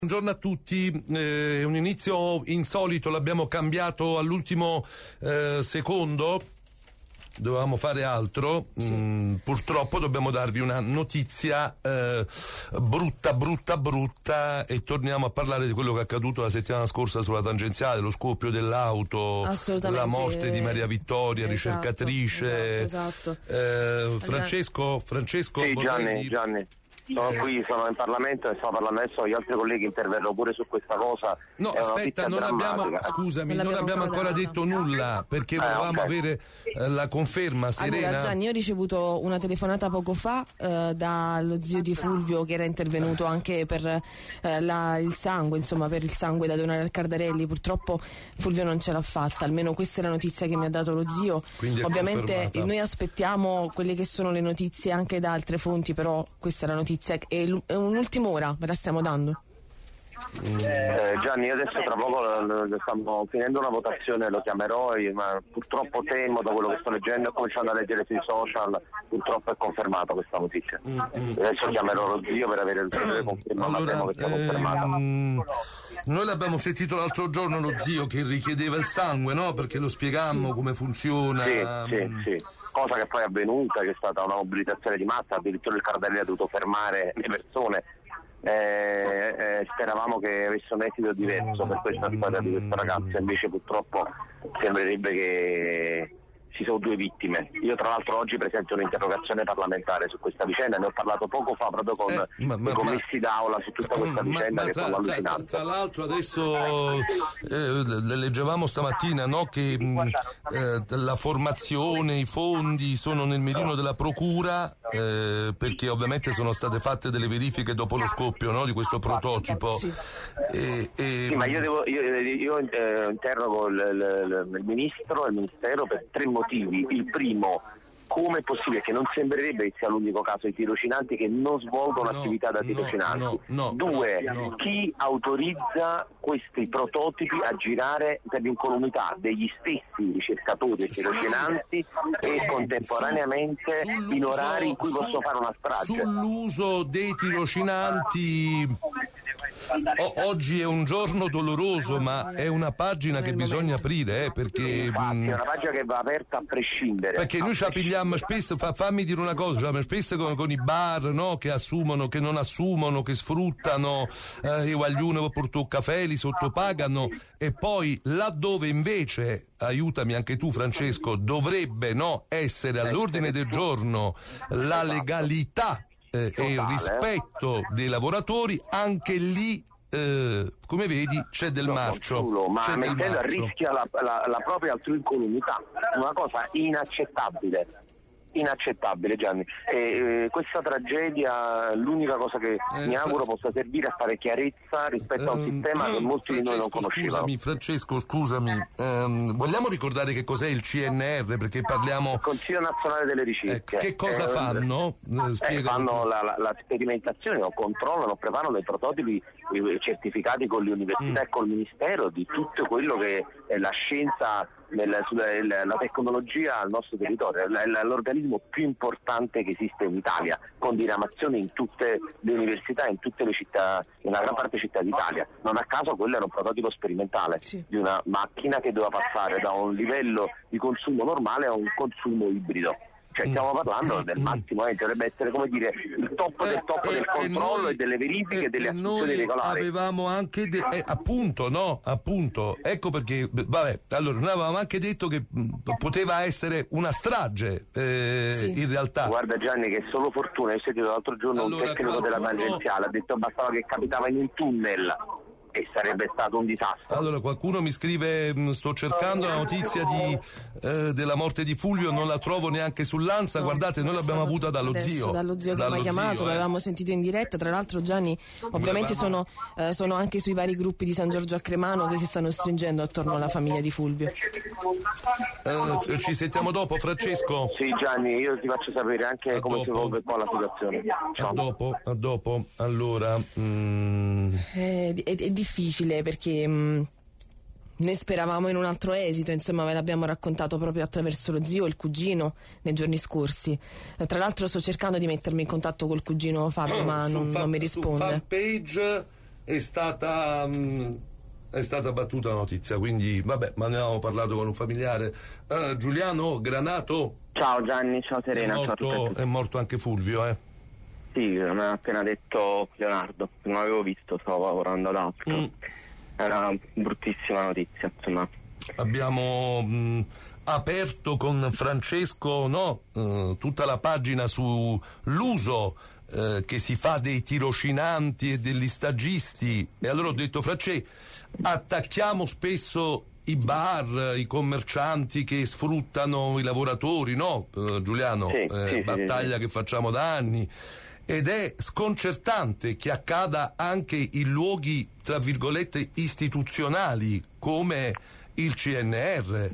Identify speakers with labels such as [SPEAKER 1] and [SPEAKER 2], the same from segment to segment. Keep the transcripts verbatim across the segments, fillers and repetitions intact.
[SPEAKER 1] Buongiorno a tutti, eh, un inizio insolito, l'abbiamo cambiato all'ultimo eh, secondo, dovevamo fare altro, sì. mm, purtroppo dobbiamo darvi una notizia eh, brutta, brutta, brutta e torniamo a parlare di quello che è accaduto la settimana scorsa sulla tangenziale, lo scoppio dell'auto, la morte di Maria Vittoria, esatto, ricercatrice.
[SPEAKER 2] Esatto, esatto.
[SPEAKER 1] Eh, Francesco, Francesco.
[SPEAKER 3] Sì, Gianni,
[SPEAKER 1] vorrei...
[SPEAKER 3] Gianni. Sono qui, sono in Parlamento e stiamo parlando adesso, gli altri colleghi interverranno pure su questa cosa.
[SPEAKER 1] No, aspetta, non abbiamo, scusami, non, non abbiamo ancora, ancora detto nulla perché eh, volevamo okay. avere eh, la conferma, Serena.
[SPEAKER 2] Allora Gianni, io ho ricevuto una telefonata poco fa eh, dallo zio di Fulvio che era intervenuto anche per eh, la, il sangue, insomma per il sangue da donare al Cardarelli. Purtroppo Fulvio non ce l'ha fatta, almeno questa è la notizia che mi ha dato lo zio. Quindi ovviamente confermata. Noi aspettiamo quelle che sono le notizie anche da altre fonti, però questa è la notizia e un'ultima ora ve la stiamo dando.
[SPEAKER 3] Eh, Gianni, io adesso tra poco stiamo finendo una votazione, lo chiamerò, ma purtroppo temo da quello che sto leggendo e cominciando a leggere sui social, purtroppo è confermata questa notizia. Mm-hmm. Adesso chiamerò lo zio per avere il potere conferma, ma temo che sia confermata.
[SPEAKER 1] Ehm, noi l'abbiamo sentito l'altro giorno lo zio che richiedeva il sangue, no? Perché lo spiegammo sì. come funziona.
[SPEAKER 3] Sì, sì, sì. Cosa che poi è avvenuta, che è stata una mobilitazione di massa, addirittura il Cardarelli ha dovuto fermare le persone. Eh, eh, speravamo che avesse un esito diverso per questa storia di questa ragazza, invece purtroppo sembrerebbe che ci sono due vittime. Io tra l'altro oggi presento un'interrogazione parlamentare su questa vicenda, ne ho parlato poco fa proprio con eh, ma, ma, i commessi ma, d'aula su tutta questa vicenda ma, ma che tra, sono allucinanti.
[SPEAKER 1] Tra, tra l'altro adesso eh, leggevamo stamattina, no, che eh, la formazione, i fondi sono nel mirino della procura eh, perché ovviamente sono state fatte delle verifiche dopo lo scoppio, no, di questo prototipo.
[SPEAKER 2] Sì,
[SPEAKER 3] e, e... sì ma io, devo, io, io eh, interrogo il, il, il ministro e il ministero per tre motivi. Il primo, come è possibile che non sembrerebbe che sia l'unico caso di tirocinanti che non svolgono no, attività da tirocinanti?
[SPEAKER 1] No, no,
[SPEAKER 3] Due,
[SPEAKER 1] no.
[SPEAKER 3] chi autorizza questi prototipi a girare per l'incolumità degli stessi ricercatori e tirocinanti e contemporaneamente
[SPEAKER 1] Sull'uso,
[SPEAKER 3] in orari in cui su, posso fare una strage?
[SPEAKER 1] Sull'uso dei tirocinanti o, oggi è un giorno doloroso, ma è una pagina che bisogna aprire, eh, perché
[SPEAKER 3] infatti è una pagina che va aperta a prescindere.
[SPEAKER 1] Perché noi ci appigliamo spesso, fa, fammi dire una cosa, cioè, spesso con, con i bar, no, che assumono, che non assumono, che sfruttano eh, i guaglione per portare un caffè, li sottopagano, e poi laddove invece, aiutami anche tu Francesco, dovrebbe no essere all'ordine del giorno la legalità eh, e il rispetto dei lavoratori, anche lì eh, come vedi c'è del marcio,
[SPEAKER 3] solo, ma
[SPEAKER 1] c'è del
[SPEAKER 3] mettendo a
[SPEAKER 1] marcio.
[SPEAKER 3] rischio la, la, la propria altrui incolumità, una cosa inaccettabile. Inaccettabile Gianni, e, eh, questa tragedia l'unica cosa che eh, mi auguro fra... possa servire a fare chiarezza rispetto a un
[SPEAKER 1] um,
[SPEAKER 3] sistema
[SPEAKER 1] um,
[SPEAKER 3] che molti
[SPEAKER 1] Francesco,
[SPEAKER 3] di noi non conoscevano.
[SPEAKER 1] Scusami Francesco, scusami, um, vogliamo ricordare che cos'è il C N R, perché parliamo...
[SPEAKER 3] Il Consiglio Nazionale delle Ricerche.
[SPEAKER 1] Eh, che cosa eh, fanno?
[SPEAKER 3] Eh, fanno la, la, la sperimentazione, o controllano, preparano dei prototipi certificati con le università mm. e col Ministero di tutto quello che è la scienza, nel, sulla, la tecnologia al nostro territorio. È l'organismo più importante che esiste in Italia, con diramazione in tutte le università, in tutte le città, in una gran parte delle città d'Italia. Non a caso quello era un prototipo sperimentale sì. di una macchina che doveva passare da un livello di consumo normale a un consumo ibrido. Cioè stiamo parlando del massimo, eh, dovrebbe essere, come dire, il top del top eh, del controllo e, noi, e delle verifiche e delle assunzioni regolari.
[SPEAKER 1] Avevamo anche de- eh, appunto, no, appunto, ecco perché vabbè, allora noi avevamo anche detto che mh, poteva essere una strage eh, sì. in realtà.
[SPEAKER 3] Guarda Gianni, che è solo fortuna, io ho sentito l'altro giorno allora, un tecnico qualcuno... della tangenziale, ha detto bastava che capitava in un tunnel e sarebbe stato un disastro.
[SPEAKER 1] Allora qualcuno mi scrive, sto cercando la notizia di, eh, della morte di Fulvio, non la trovo neanche sull'Ansa, no, guardate noi l'abbiamo avuta dallo
[SPEAKER 2] adesso,
[SPEAKER 1] zio
[SPEAKER 2] dallo zio che mi ha chiamato, eh. l'avevamo sentito in diretta, tra l'altro Gianni ovviamente sono, eh, sono anche sui vari gruppi di San Giorgio a Cremano che si stanno stringendo attorno alla famiglia di Fulvio.
[SPEAKER 1] Eh, ci sentiamo dopo Francesco?
[SPEAKER 3] Sì Gianni, io ti faccio sapere anche a come dopo. Si evolve qua la situazione. Ciao.
[SPEAKER 1] A dopo, a dopo. Allora mm...
[SPEAKER 2] è, è, è difficile perché mh, noi speravamo in un altro esito, insomma ve l'abbiamo raccontato proprio attraverso lo zio e il cugino nei giorni scorsi. Eh, tra l'altro sto cercando di mettermi in contatto col cugino Fabio, ma non,
[SPEAKER 1] fan,
[SPEAKER 2] non mi risponde.
[SPEAKER 1] Fanpage è stata mh, è stata battuta la notizia, quindi vabbè, ma ne avevamo parlato con un familiare. uh, Giuliano Granato,
[SPEAKER 3] ciao Gianni, ciao Serena,
[SPEAKER 1] è morto,
[SPEAKER 3] ciao a tutti e tutti.
[SPEAKER 1] È morto anche Fulvio, eh
[SPEAKER 3] Sì, me l'ha appena detto Leonardo, non l'avevo visto, stavo lavorando ad altro. Mm. È una bruttissima notizia, insomma.
[SPEAKER 1] Abbiamo mh, aperto con Francesco, no, uh, tutta la pagina sull'uso uh, che si fa dei tirocinanti e degli stagisti, e allora ho detto: Francesco, attacchiamo spesso i bar, i commercianti che sfruttano i lavoratori, no, uh, Giuliano?
[SPEAKER 3] Sì,
[SPEAKER 1] eh,
[SPEAKER 3] sì,
[SPEAKER 1] battaglia
[SPEAKER 3] sì, sì.
[SPEAKER 1] che facciamo da anni. Ed è sconcertante che accada anche in luoghi, tra virgolette, istituzionali come il C N R.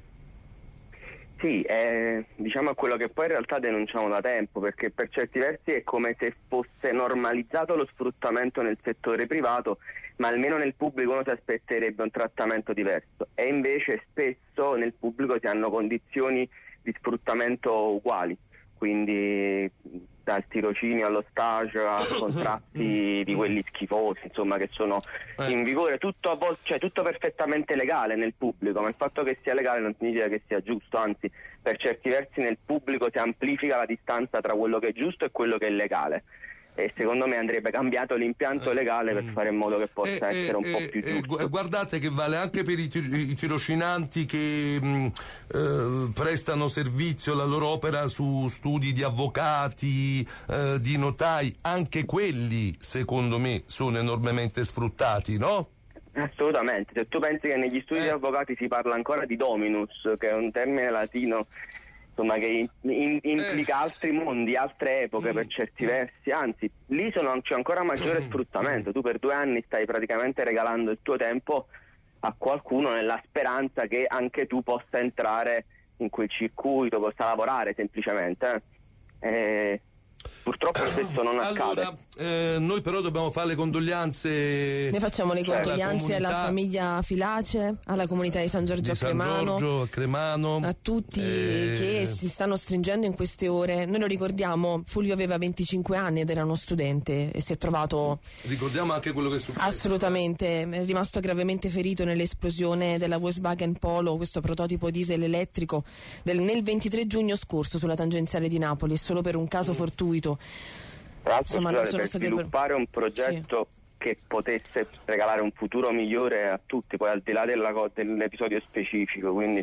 [SPEAKER 3] Sì, è, diciamo, quello che poi in realtà denunciamo da tempo, perché per certi versi è come se fosse normalizzato lo sfruttamento nel settore privato, ma almeno nel pubblico uno si aspetterebbe un trattamento diverso, e invece spesso nel pubblico si hanno condizioni di sfruttamento uguali, quindi dal tirocinio allo stage a contratti di quelli schifosi, insomma, che sono in vigore, tutto a volte, cioè tutto perfettamente legale nel pubblico, ma il fatto che sia legale non significa che sia giusto, anzi per certi versi nel pubblico si amplifica la distanza tra quello che è giusto e quello che è legale. E secondo me andrebbe cambiato l'impianto legale per fare in modo che possa
[SPEAKER 1] eh,
[SPEAKER 3] essere un
[SPEAKER 1] eh,
[SPEAKER 3] po' più
[SPEAKER 1] eh,
[SPEAKER 3] giusto.
[SPEAKER 1] Guardate che vale anche per i, tir- i tirocinanti che mh, eh, prestano servizio, la loro opera su studi di avvocati, eh, di notai, anche quelli secondo me sono enormemente sfruttati, no?
[SPEAKER 3] Assolutamente, se tu pensi che negli studi
[SPEAKER 1] eh.
[SPEAKER 3] di avvocati si parla ancora di dominus, che è un termine latino, insomma, che in, in, implica altri mondi, altre epoche per certi versi, anzi lì sono, c'è ancora maggiore sfruttamento. Tu per due anni stai praticamente regalando il tuo tempo a qualcuno nella speranza che anche tu possa entrare in quel circuito, possa lavorare semplicemente. Eh. E purtroppo questo non accade.
[SPEAKER 1] Allora, eh, noi però dobbiamo fare le condoglianze.
[SPEAKER 2] Ne facciamo le condoglianze
[SPEAKER 1] alla,
[SPEAKER 2] alla famiglia Filace, alla comunità di San Giorgio,
[SPEAKER 1] di
[SPEAKER 2] a, Cremano,
[SPEAKER 1] San Giorgio a Cremano,
[SPEAKER 2] a tutti
[SPEAKER 1] eh...
[SPEAKER 2] che si stanno stringendo in queste ore. Noi lo ricordiamo, Fulvio aveva venticinque anni ed era uno studente e si è trovato...
[SPEAKER 1] Ricordiamo anche quello che è successo.
[SPEAKER 2] Assolutamente, è rimasto gravemente ferito nell'esplosione della Volkswagen Polo, questo prototipo diesel elettrico, del, nel ventitré giugno scorso sulla tangenziale di Napoli, e solo per un caso fortuito.
[SPEAKER 3] Tra l'altro,
[SPEAKER 2] Insomma,
[SPEAKER 3] scusate, per sviluppare per... un progetto sì. che potesse regalare un futuro migliore a tutti, poi al di là della, dell'episodio specifico, quindi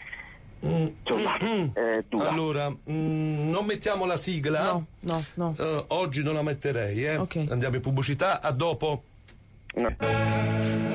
[SPEAKER 1] mm.
[SPEAKER 3] insomma è dura.
[SPEAKER 1] Allora, mm, non mettiamo la sigla?
[SPEAKER 2] No, no, no.
[SPEAKER 1] Uh, oggi non la metterei, eh?
[SPEAKER 2] Okay.
[SPEAKER 1] Andiamo in pubblicità, a dopo.
[SPEAKER 3] No.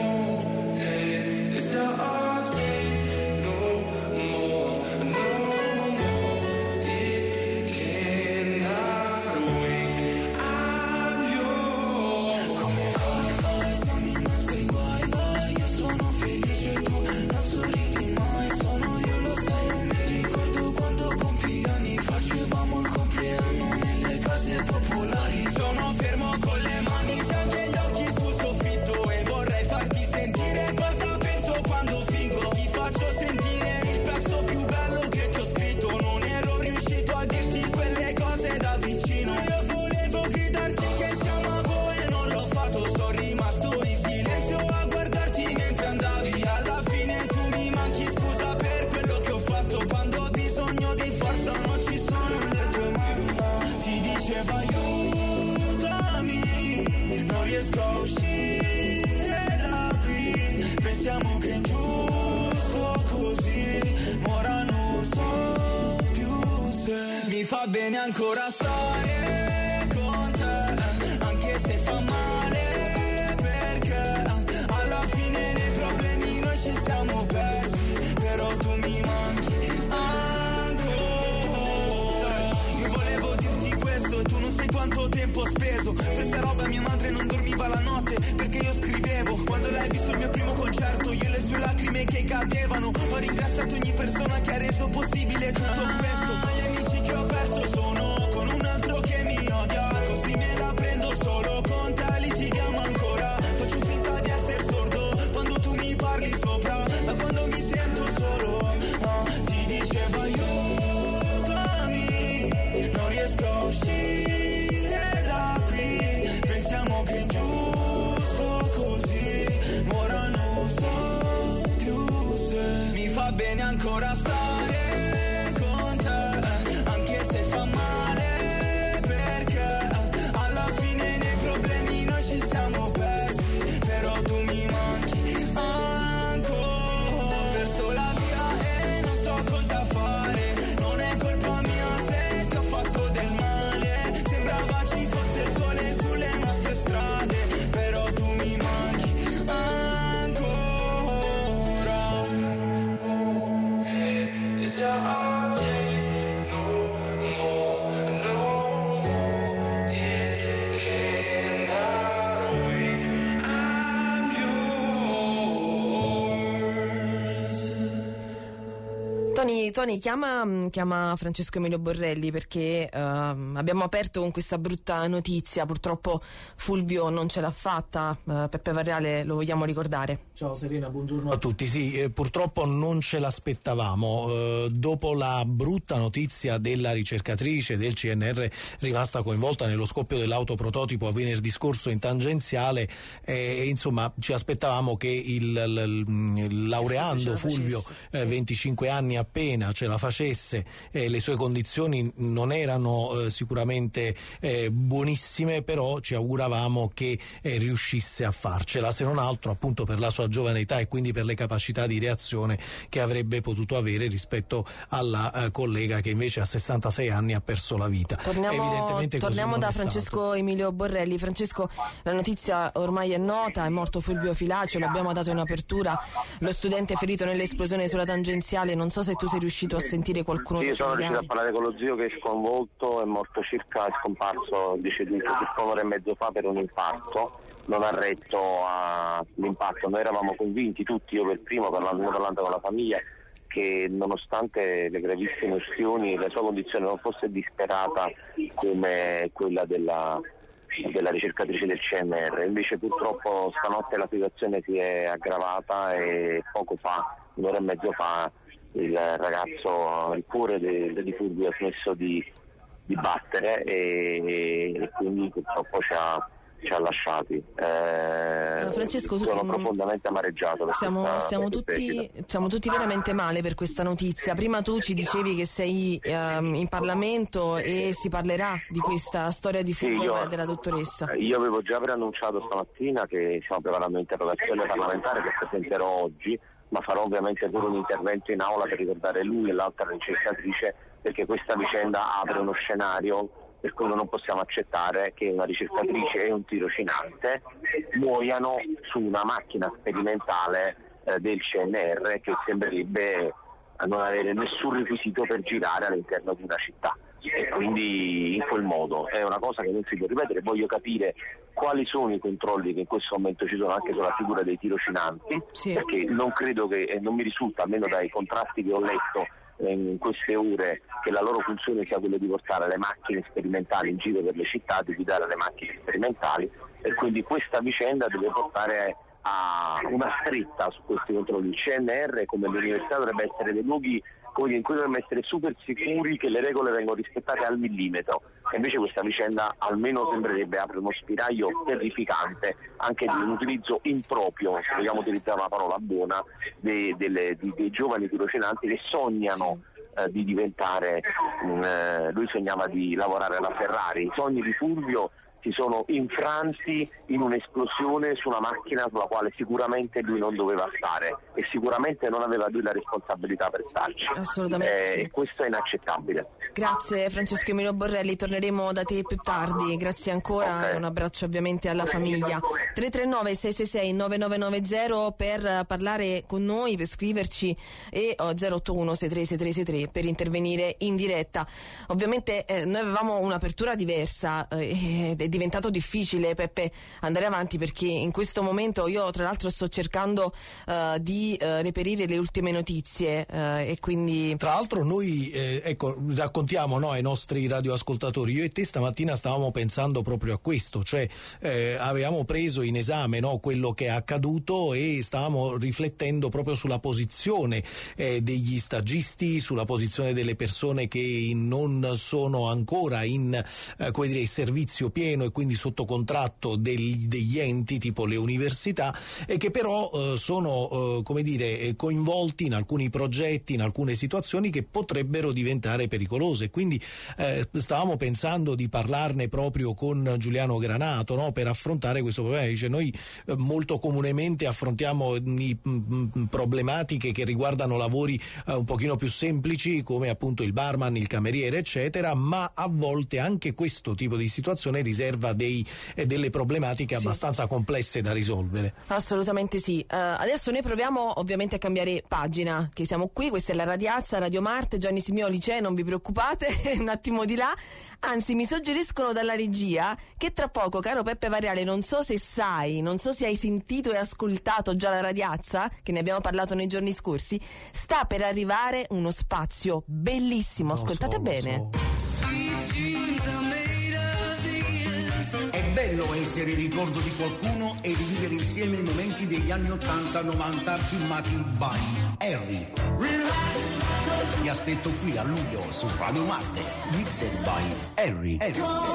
[SPEAKER 4] Fa bene ancora stare con te, anche se fa male, perché alla fine nei problemi noi ci siamo persi, però tu mi manchi ancora. Io volevo dirti questo e tu non sai quanto tempo ho speso per sta roba. Mia madre non dormiva la notte perché io scrivevo. Quando l'hai visto il mio primo concerto, io e le sue lacrime che cadevano. Ho ringraziato ogni persona che ha reso possibile tutto questo. Gli amici che ho perso sono con un altro che mi odia, così me la prendo solo con te, litighiamo ancora. Faccio finta di essere sordo quando tu mi parli sopra, ma quando mi sento solo ah, ti dicevo aiutami, non riesco a uscire da qui. Pensiamo che è giusto così. fa bene ancora stare con te, anche se fa male, perché alla fine nei problemi noi ci siamo persi, però tu mi manchi ancora. Ho perso la via e non so cosa fare, non è colpa mia se ti ho fatto del male, sembrava ci fosse il sole sulle nostre strade, però tu mi manchi ancora.
[SPEAKER 2] Tony, Tony chiama, chiama Francesco Emilio Borrelli perché uh, abbiamo aperto con questa brutta notizia. Purtroppo Fulvio non ce l'ha fatta. uh, Peppe Varriale, lo vogliamo ricordare.
[SPEAKER 5] Ciao Serena, buongiorno a tutti. Sì, eh, purtroppo non ce l'aspettavamo. Eh, dopo la brutta notizia della ricercatrice del C N R rimasta coinvolta nello scoppio dell'auto prototipo a venerdì scorso in tangenziale, eh, insomma ci aspettavamo che il, il, il laureando Fulvio, eh, venticinque anni appena, ce la facesse. Eh, le sue condizioni non erano eh, sicuramente eh, buonissime, però ci auguravamo che eh, riuscisse a farcela, se non altro appunto per la sua giovane età e quindi per le capacità di reazione che avrebbe potuto avere rispetto alla eh, collega che invece a sessantasei anni ha perso la vita.
[SPEAKER 2] Torniamo,
[SPEAKER 5] Evidentemente
[SPEAKER 2] torniamo da
[SPEAKER 5] così non è
[SPEAKER 2] Francesco
[SPEAKER 5] stato.
[SPEAKER 2] Emilio Borrelli. Francesco, la notizia ormai è nota, è morto Fulvio Filacio, l'abbiamo dato in apertura, lo studente ferito nell'esplosione sulla tangenziale. Non so se tu sei riuscito a sentire qualcuno
[SPEAKER 3] sì,
[SPEAKER 2] dei
[SPEAKER 3] sono
[SPEAKER 2] familiari.
[SPEAKER 3] riuscito a parlare con lo zio che è sconvolto, è morto circa, è scomparso, deceduto circa un'ora e mezzo fa per un infarto, non ha retto all'impatto. Noi eravamo convinti tutti, io per primo, parlando, parlando con la famiglia, che nonostante le gravissime ustioni la sua condizione non fosse disperata come quella della, della ricercatrice del C N R. Invece purtroppo stanotte la situazione si è aggravata e poco fa, un'ora e mezzo fa, il ragazzo, il cuore di, di Fulvio ha smesso di, di battere e, e quindi purtroppo ci ha, ci ha lasciati. Eh,
[SPEAKER 2] Francesco,
[SPEAKER 3] sono
[SPEAKER 2] mh,
[SPEAKER 3] profondamente amareggiato per
[SPEAKER 2] siamo,
[SPEAKER 3] questa,
[SPEAKER 2] siamo,
[SPEAKER 3] per
[SPEAKER 2] tutti, siamo tutti veramente male per questa notizia. Prima tu ci dicevi che sei ehm, in Parlamento e si parlerà di questa storia di Fulvio
[SPEAKER 3] sì,
[SPEAKER 2] e della dottoressa.
[SPEAKER 3] Io avevo già preannunciato stamattina che stiamo preparando un'interrogazione parlamentare che presenterò oggi, ma farò ovviamente pure un intervento in aula per ricordare lui e l'altra ricercatrice, perché questa vicenda apre uno scenario per cui non possiamo accettare che una ricercatrice e un tirocinante muoiano su una macchina sperimentale eh, del C N R che sembrerebbe non avere nessun requisito per girare all'interno di una città, e quindi in quel modo è una cosa che non si può ripetere. Voglio capire quali sono i controlli che in questo momento ci sono anche sulla figura dei tirocinanti, sì. Perché non credo che, e non mi risulta almeno dai contratti che ho letto in queste ore, che la loro funzione sia quella di portare le macchine sperimentali in giro per le città, di guidare le macchine sperimentali, e quindi questa vicenda deve portare a una stretta su questi controlli. Il C N R, come l'università, dovrebbe essere dei luoghi in cui dobbiamo essere super sicuri che le regole vengono rispettate al millimetro, e invece questa vicenda almeno sembrerebbe aprire uno spiraglio terrificante anche di un utilizzo improprio, se vogliamo utilizzare una parola buona, dei, delle, di, dei giovani tirocinanti che sognano eh, di diventare, mh, eh, lui sognava di lavorare alla Ferrari. I sogni di Fulvio si sono infranti in un'esplosione su una macchina sulla quale sicuramente lui non doveva stare e sicuramente non aveva lui la responsabilità per starci.
[SPEAKER 2] Assolutamente
[SPEAKER 3] eh,
[SPEAKER 2] sì.
[SPEAKER 3] Questo è inaccettabile.
[SPEAKER 2] Grazie Francesco Emilio Borrelli, torneremo da te più tardi. Grazie ancora, okay. Un abbraccio ovviamente alla famiglia. tre tre nove sei sei sei nove nove nove zero per parlare con noi, per scriverci, e oh, zero otto uno sei tre sei tre sei tre per intervenire in diretta. Ovviamente eh, noi avevamo un'apertura diversa eh, ed è diventato difficile, Peppe, andare avanti, perché in questo momento io tra l'altro sto cercando uh, di uh, reperire le ultime notizie uh, e quindi
[SPEAKER 5] tra l'altro noi eh, ecco raccontiamo raccontiamo, no, ai nostri radioascoltatori. Io e te stamattina stavamo pensando proprio a questo, cioè eh, avevamo preso in esame, no, quello che è accaduto e stavamo riflettendo proprio sulla posizione eh, degli stagisti, sulla posizione delle persone che non sono ancora in eh, come dire, servizio pieno e quindi sotto contratto degli, degli enti tipo le università, e che però eh, sono eh, come dire coinvolti in alcuni progetti, in alcune situazioni che potrebbero diventare pericolose. Quindi eh, stavamo pensando di parlarne proprio con Giuliano Granato, no, per affrontare questo problema. Dice, noi eh, molto comunemente affrontiamo i, mh, problematiche che riguardano lavori eh, un pochino più semplici, come appunto il barman, il cameriere, eccetera, ma a volte anche questo tipo di situazione riserva dei, eh, delle problematiche sì. abbastanza complesse da risolvere.
[SPEAKER 2] Assolutamente sì. Uh, adesso noi proviamo ovviamente a cambiare pagina, che siamo qui, questa è la Radiazza, Radio Marte, Gianni Simioli c'è, non vi preoccupate, un attimo di là. Anzi, mi suggeriscono dalla regia che tra poco, caro Peppe Variale, non so se sai, non so se hai sentito e ascoltato già la Radiazza, che ne abbiamo parlato nei giorni scorsi, sta per arrivare uno spazio bellissimo, ascoltate so, bene. So.
[SPEAKER 6] È bello essere ricordo di qualcuno e rivivere insieme i momenti degli anni ottanta novanta filmati by Harry. Vi aspetto qui a luglio su Radio Marte, mixed by Harry. Harry.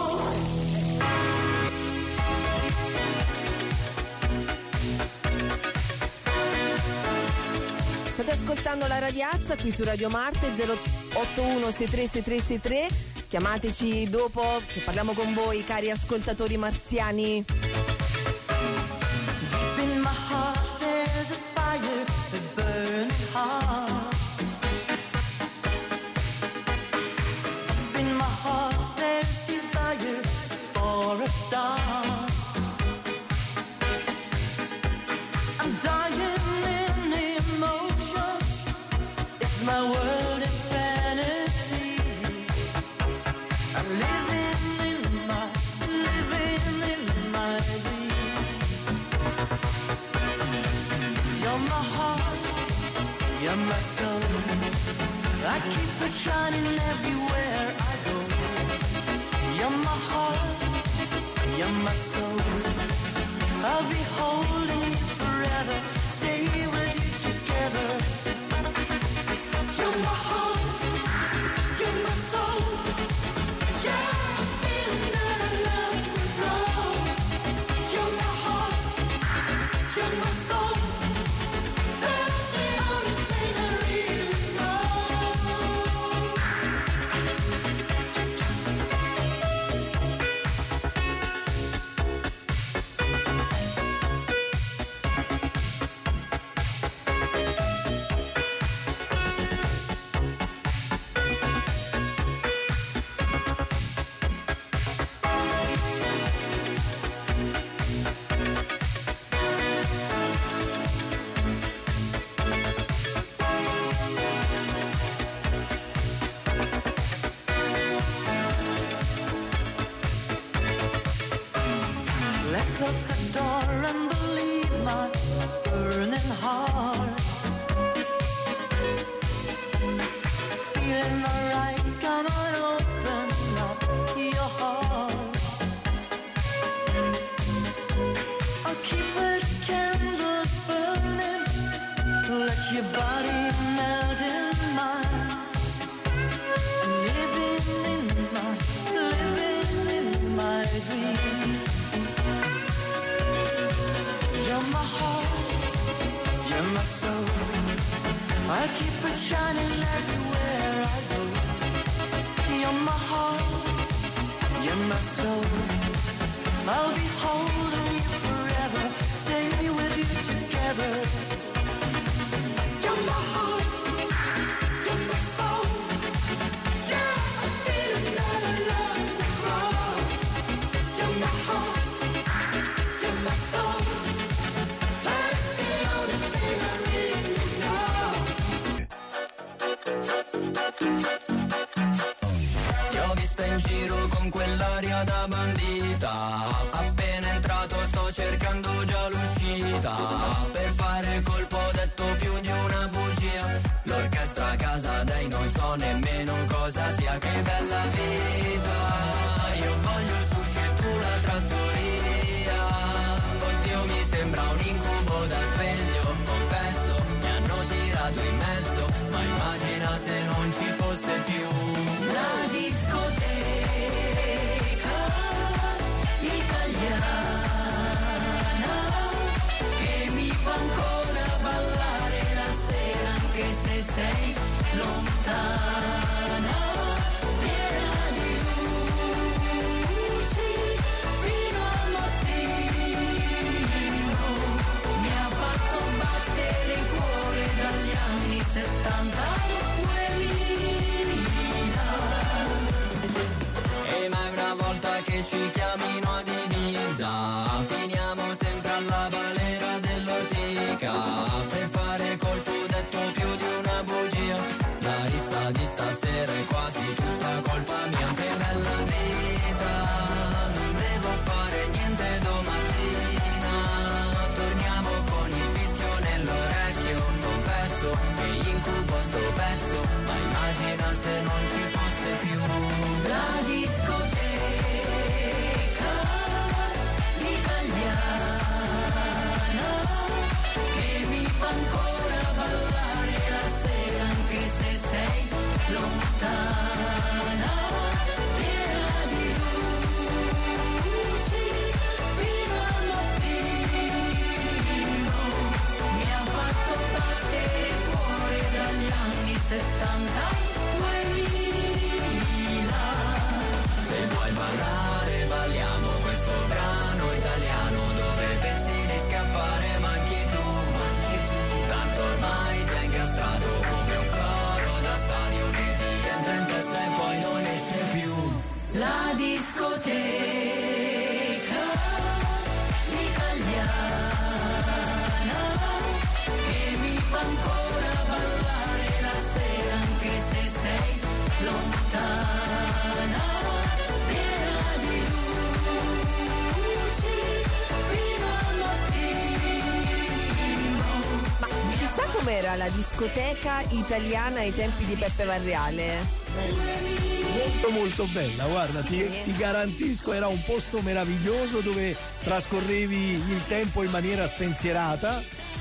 [SPEAKER 2] State ascoltando la Radiazza qui su Radio Marte, zero otto uno sei tre sei tre sei tre. Chiamateci dopo che parliamo con voi, cari ascoltatori marziani.
[SPEAKER 7] In my heart there's a fire that burns hard. In my heart there's desire for a star. I'm dying in emotion. It's my world in fantasy. I'm living in my, living in my dream. You're my heart, you're my soul. I keep it shining everywhere I go. You're my heart, you're my soul. I'll be holding you forever, stay with you together. You're my heart, you're my soul. Yeah, I'm feeling that I love you wrong. You're my heart, you're my soul. That's the only thing I really know. Let's close the door and believe my burning heart. Feeling alright, come on, open up your heart. I'll keep the candles burning, let your body melt in mine. I'm living in my, living in my dreams. You're my heart, you're my soul. I keep it shining everywhere I go. You're my heart, you're my soul. I'll be holding you forever, stay with you together. You're my heart, you're my soul. Yeah, I'm feeling that I love you wrong. You're my heart, you're my soul.
[SPEAKER 8] Ti ho vista in giro con quell'aria da bandita. Appena entrato sto cercando già l'uscita. Per fare colpo ho detto più di una bugia. L'orchestra a casa dei non so nemmeno cosa cosa sia, che bella vita. Io voglio il sushi e tu la trattoria. Oddio, mi sembra un incubo da sveglio, confesso, mi hanno tirato in mezzo, ma immagina se non ci fosse più
[SPEAKER 7] la discoteca italiana che mi fa ancora ballare la sera anche se sei lontana, piena di luci fino al mattino, mi ha fatto battere il cuore dagli anni settanta al duemila.
[SPEAKER 8] E mai una volta che ci chiamino ad Ibiza, finiamo sempre alla balera dell'Ortica, per fare colpo detto più di una bugia. La rissa di stasera è quasi tutta colpa mia. Che bella vita, non devo fare niente domattina, torniamo con il fischio nell'orecchio, confesso che incubo sto pezzo, ma immagina se non ci fosse più
[SPEAKER 7] la discoteca italiana che mi fa ancora ballare la sera anche se sei lontana, piena di luci fino al mattino, mi ha fatto battere il cuore dagli anni settanta al duemila.
[SPEAKER 8] Se vuoi ballare, balliamo questo brano italiano dove pensi di scappare, ma anche tu, anche tu. Tanto ormai ti hai incastrato come un coro da stadio che ti entra in testa e poi non esce più.
[SPEAKER 7] La discoteca italiana che mi fa ancora ballare la sera anche se sei lontana, piena di luci fino al mattino.
[SPEAKER 2] Ma chissà com'era la discoteca italiana ai tempi di Peppe Varriale.
[SPEAKER 5] Molto molto bella, guarda,
[SPEAKER 2] Sì.
[SPEAKER 5] ti, ti garantisco, era un posto meraviglioso dove trascorrevi il tempo in maniera spensierata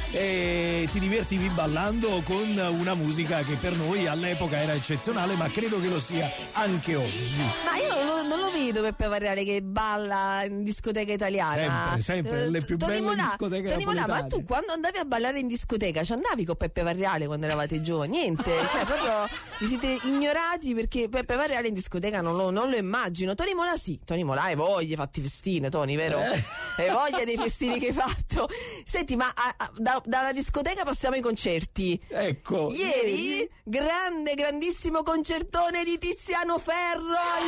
[SPEAKER 5] e ti divertivi ballando con una musica che per noi all'epoca era eccezionale, ma credo che lo sia anche oggi.
[SPEAKER 2] Ma io non lo, non lo vedo Peppe Varriale che balla in discoteca italiana.
[SPEAKER 5] Sempre, sempre, le più
[SPEAKER 2] Tony
[SPEAKER 5] belle
[SPEAKER 2] Molà,
[SPEAKER 5] discoteche
[SPEAKER 2] Tony Molà, ma
[SPEAKER 5] napoletane.
[SPEAKER 2] tu quando andavi a ballare in discoteca ci andavi con Peppe Varriale quando eravate giovani? Niente, cioè proprio vi siete ignorati perché Peppe Varriale in discoteca non lo, non lo immagino. Tony Molà sì, Tony Molà hai voglia, fatti festine, Tony, vero?
[SPEAKER 5] Eh.
[SPEAKER 2] Hai voglia dei festini che hai fatto. Senti, ma a, a, da, dalla discoteca passiamo ai concerti.
[SPEAKER 5] Ecco,
[SPEAKER 2] Ieri, grande, grandissimo concertone di Tiziano Ferro al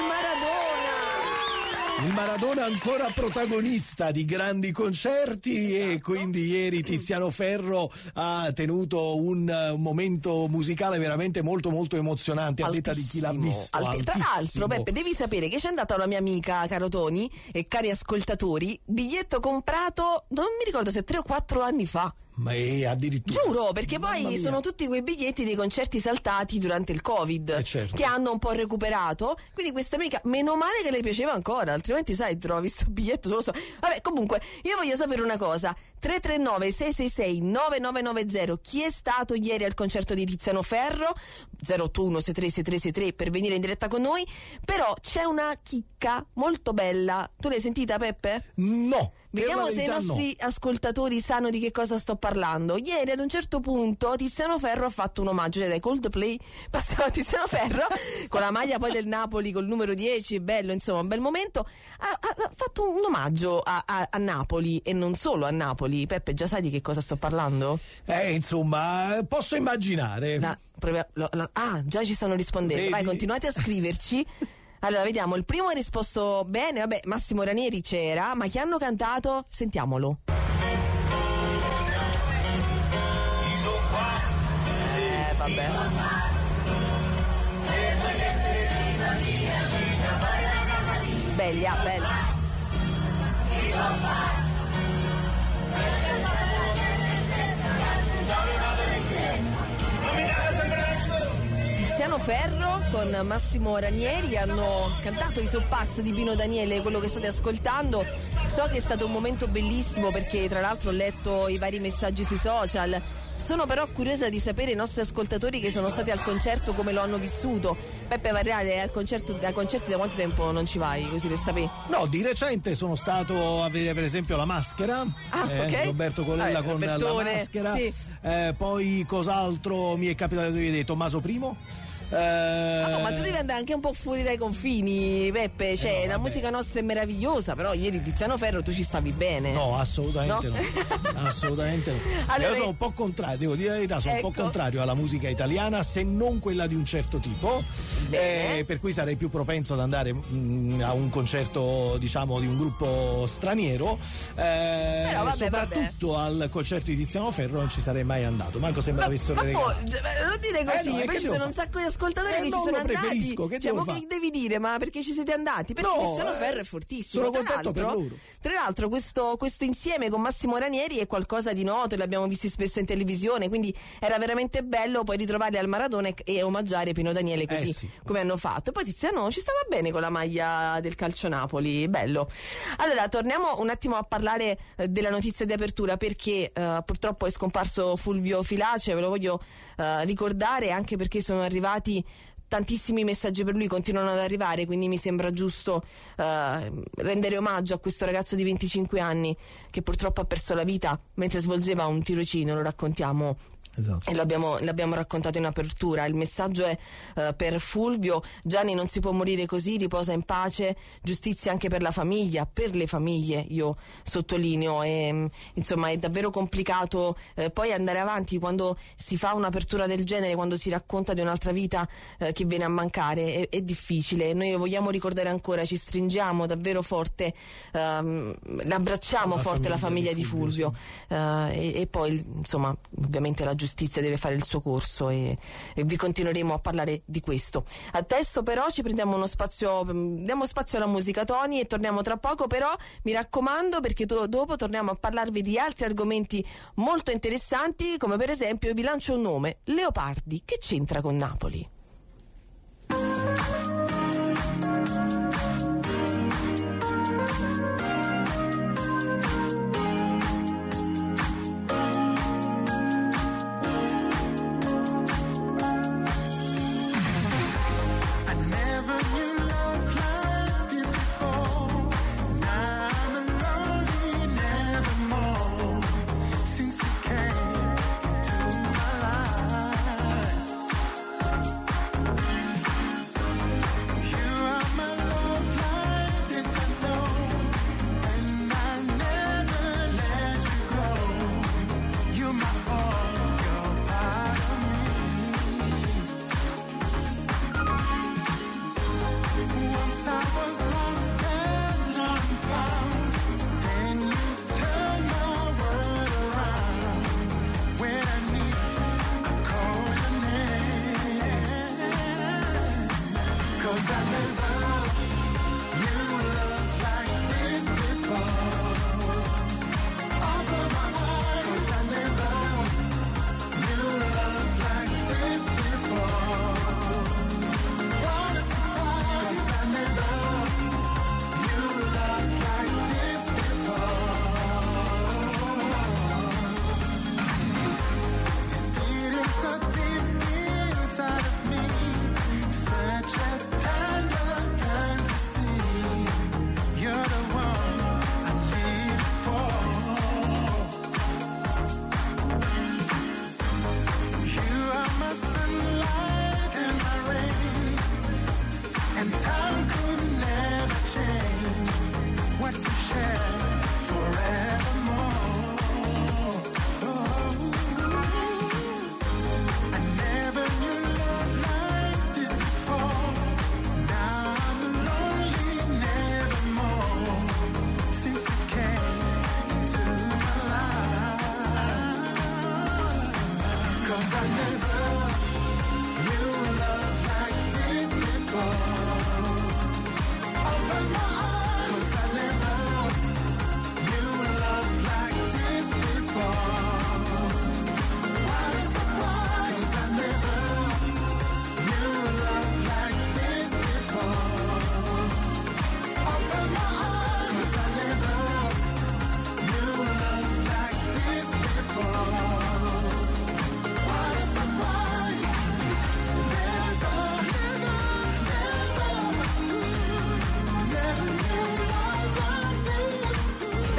[SPEAKER 2] Maradona.
[SPEAKER 5] il Maradona ancora protagonista di grandi concerti e quindi ieri Tiziano Ferro ha tenuto un, un momento musicale veramente molto molto emozionante, a detta di chi l'ha visto.
[SPEAKER 2] Alti- tra l'altro,
[SPEAKER 5] altissimo.
[SPEAKER 2] Beppe, devi sapere che c'è andata una mia amica, caro Toni e cari ascoltatori, biglietto comprato non mi ricordo se tre o quattro anni fa.
[SPEAKER 5] Ma è addirittura.
[SPEAKER 2] Giuro, perché
[SPEAKER 5] Mamma
[SPEAKER 2] poi
[SPEAKER 5] mia.
[SPEAKER 2] sono tutti quei biglietti dei concerti saltati durante il Covid,
[SPEAKER 5] Eh, certo.
[SPEAKER 2] che hanno un po' recuperato. Quindi questa amica, meno male che le piaceva ancora, altrimenti sai, trovi sto biglietto, non lo so. Vabbè, comunque, io voglio sapere una cosa. tre tre nove sei sei sei nove nove nove zero. Chi è stato ieri al concerto di Tiziano Ferro? zero otto uno sei tre sei tre sei tre per venire in diretta con noi. Però c'è una chicca molto bella. Tu l'hai sentita, Peppe?
[SPEAKER 5] No. per
[SPEAKER 2] Vediamo
[SPEAKER 5] la
[SPEAKER 2] se i
[SPEAKER 5] verità
[SPEAKER 2] nostri ascoltatori sanno di che cosa sto parlando. Ieri ad un certo punto Tiziano Ferro ha fatto un omaggio, cioè dai Coldplay passava a Tiziano Ferro con la maglia poi del Napoli col numero dieci, bello, insomma, un bel momento. Ha, ha- ha fatto un omaggio a, a- a Napoli e non solo a Napoli. Peppe, già sai di che cosa sto parlando?
[SPEAKER 5] no. Eh, insomma, posso immaginare.
[SPEAKER 2] La- proprio- lo- lo- ah, già ci stanno rispondendo.
[SPEAKER 5] Vedi?
[SPEAKER 2] Vai, continuate a scriverci. Allora, vediamo, il primo ha risposto bene, vabbè, Massimo Ranieri c'era, ma chi hanno cantato? Sentiamolo. Eh, vabbè. Bella, bella. Tiziano Ferro con Massimo Ranieri, hanno cantato I Soppazzi di Pino Daniele, quello che state ascoltando. So che è stato un momento bellissimo perché tra l'altro ho letto i vari messaggi sui social. Sono però curiosa di sapere i nostri ascoltatori che sono stati al concerto come lo hanno vissuto. Peppe Varriale, al concerto, ai concerti da quanto tempo non ci vai, così per sapere?
[SPEAKER 5] No, di recente sono stato a vedere per esempio La Maschera,
[SPEAKER 2] ah,
[SPEAKER 5] eh,
[SPEAKER 2] okay.
[SPEAKER 5] Roberto Colella ah, con
[SPEAKER 2] Robertone,
[SPEAKER 5] La Maschera,
[SPEAKER 2] sì.
[SPEAKER 5] eh, poi cos'altro mi è capitato di vedere? Tommaso Primo. Eh...
[SPEAKER 2] Ah, no, ma tu devi andare anche un po' fuori dai confini, Peppe, cioè eh no, la musica nostra è meravigliosa, però ieri Tiziano Ferro tu ci stavi bene.
[SPEAKER 5] No, assolutamente no,
[SPEAKER 2] no.
[SPEAKER 5] assolutamente no.
[SPEAKER 2] Allora,
[SPEAKER 5] io sono un po' contrario, devo dire la verità, sono ecco. un po' contrario alla musica italiana, se non quella di un certo tipo, eh, per cui sarei più propenso ad andare mh, a un concerto, diciamo, di un gruppo straniero, eh,
[SPEAKER 2] però, vabbè,
[SPEAKER 5] soprattutto
[SPEAKER 2] vabbè.
[SPEAKER 5] al concerto di Tiziano Ferro non ci sarei mai andato, manco se me l'avessero regalato.
[SPEAKER 2] Non dire così,
[SPEAKER 5] eh no,
[SPEAKER 2] poi ci sono un sacco di ascoltatori
[SPEAKER 5] eh,
[SPEAKER 2] che ci
[SPEAKER 5] non
[SPEAKER 2] sono
[SPEAKER 5] lo
[SPEAKER 2] andati.
[SPEAKER 5] Che
[SPEAKER 2] cioè, che devi dire? Ma perché ci siete andati? Perché
[SPEAKER 5] no,
[SPEAKER 2] Tiziano
[SPEAKER 5] eh,
[SPEAKER 2] Ferro è fortissimo.
[SPEAKER 5] Sono
[SPEAKER 2] tra
[SPEAKER 5] contento per loro.
[SPEAKER 2] Tra l'altro questo, questo insieme con Massimo Ranieri è qualcosa di noto, li abbiamo visti spesso in televisione, quindi era veramente bello poi ritrovarli al Maradona e omaggiare Pino Daniele così
[SPEAKER 5] eh sì.
[SPEAKER 2] come hanno fatto. E poi Tiziano ci stava bene con la maglia del Calcio Napoli, bello. Allora torniamo un attimo a parlare eh, della notizia di apertura, perché eh, purtroppo è scomparso Fulvio Filace, ve lo voglio eh, ricordare anche perché sono arrivati tantissimi messaggi per lui, continuano ad arrivare, quindi mi sembra giusto eh, rendere omaggio a questo ragazzo di venticinque anni che purtroppo ha perso la vita mentre svolgeva un tirocinio, lo raccontiamo. Esatto. E l'abbiamo, l'abbiamo raccontato in apertura. Il messaggio è uh, per Fulvio: Gianni, non si può morire così, riposa in pace, giustizia anche per la famiglia, per le famiglie, io sottolineo. E, insomma, è davvero complicato eh, poi andare avanti quando si fa un'apertura del genere, quando si racconta di un'altra vita eh, che viene a mancare, è, è difficile. Noi lo vogliamo ricordare ancora, ci stringiamo davvero forte, ehm, l'abbracciamo la forte la famiglia di Fulvio, di Fulvio sì. eh, e, e poi insomma ovviamente la giustizia giustizia deve fare il suo corso e, e vi continueremo a parlare di questo. Adesso però ci prendiamo uno spazio, diamo spazio alla musica, Tony, e torniamo tra poco, però mi raccomando, perché to- dopo torniamo a parlarvi di altri argomenti molto interessanti, come per esempio vi lancio un nome: Leopardi. Che c'entra con Napoli?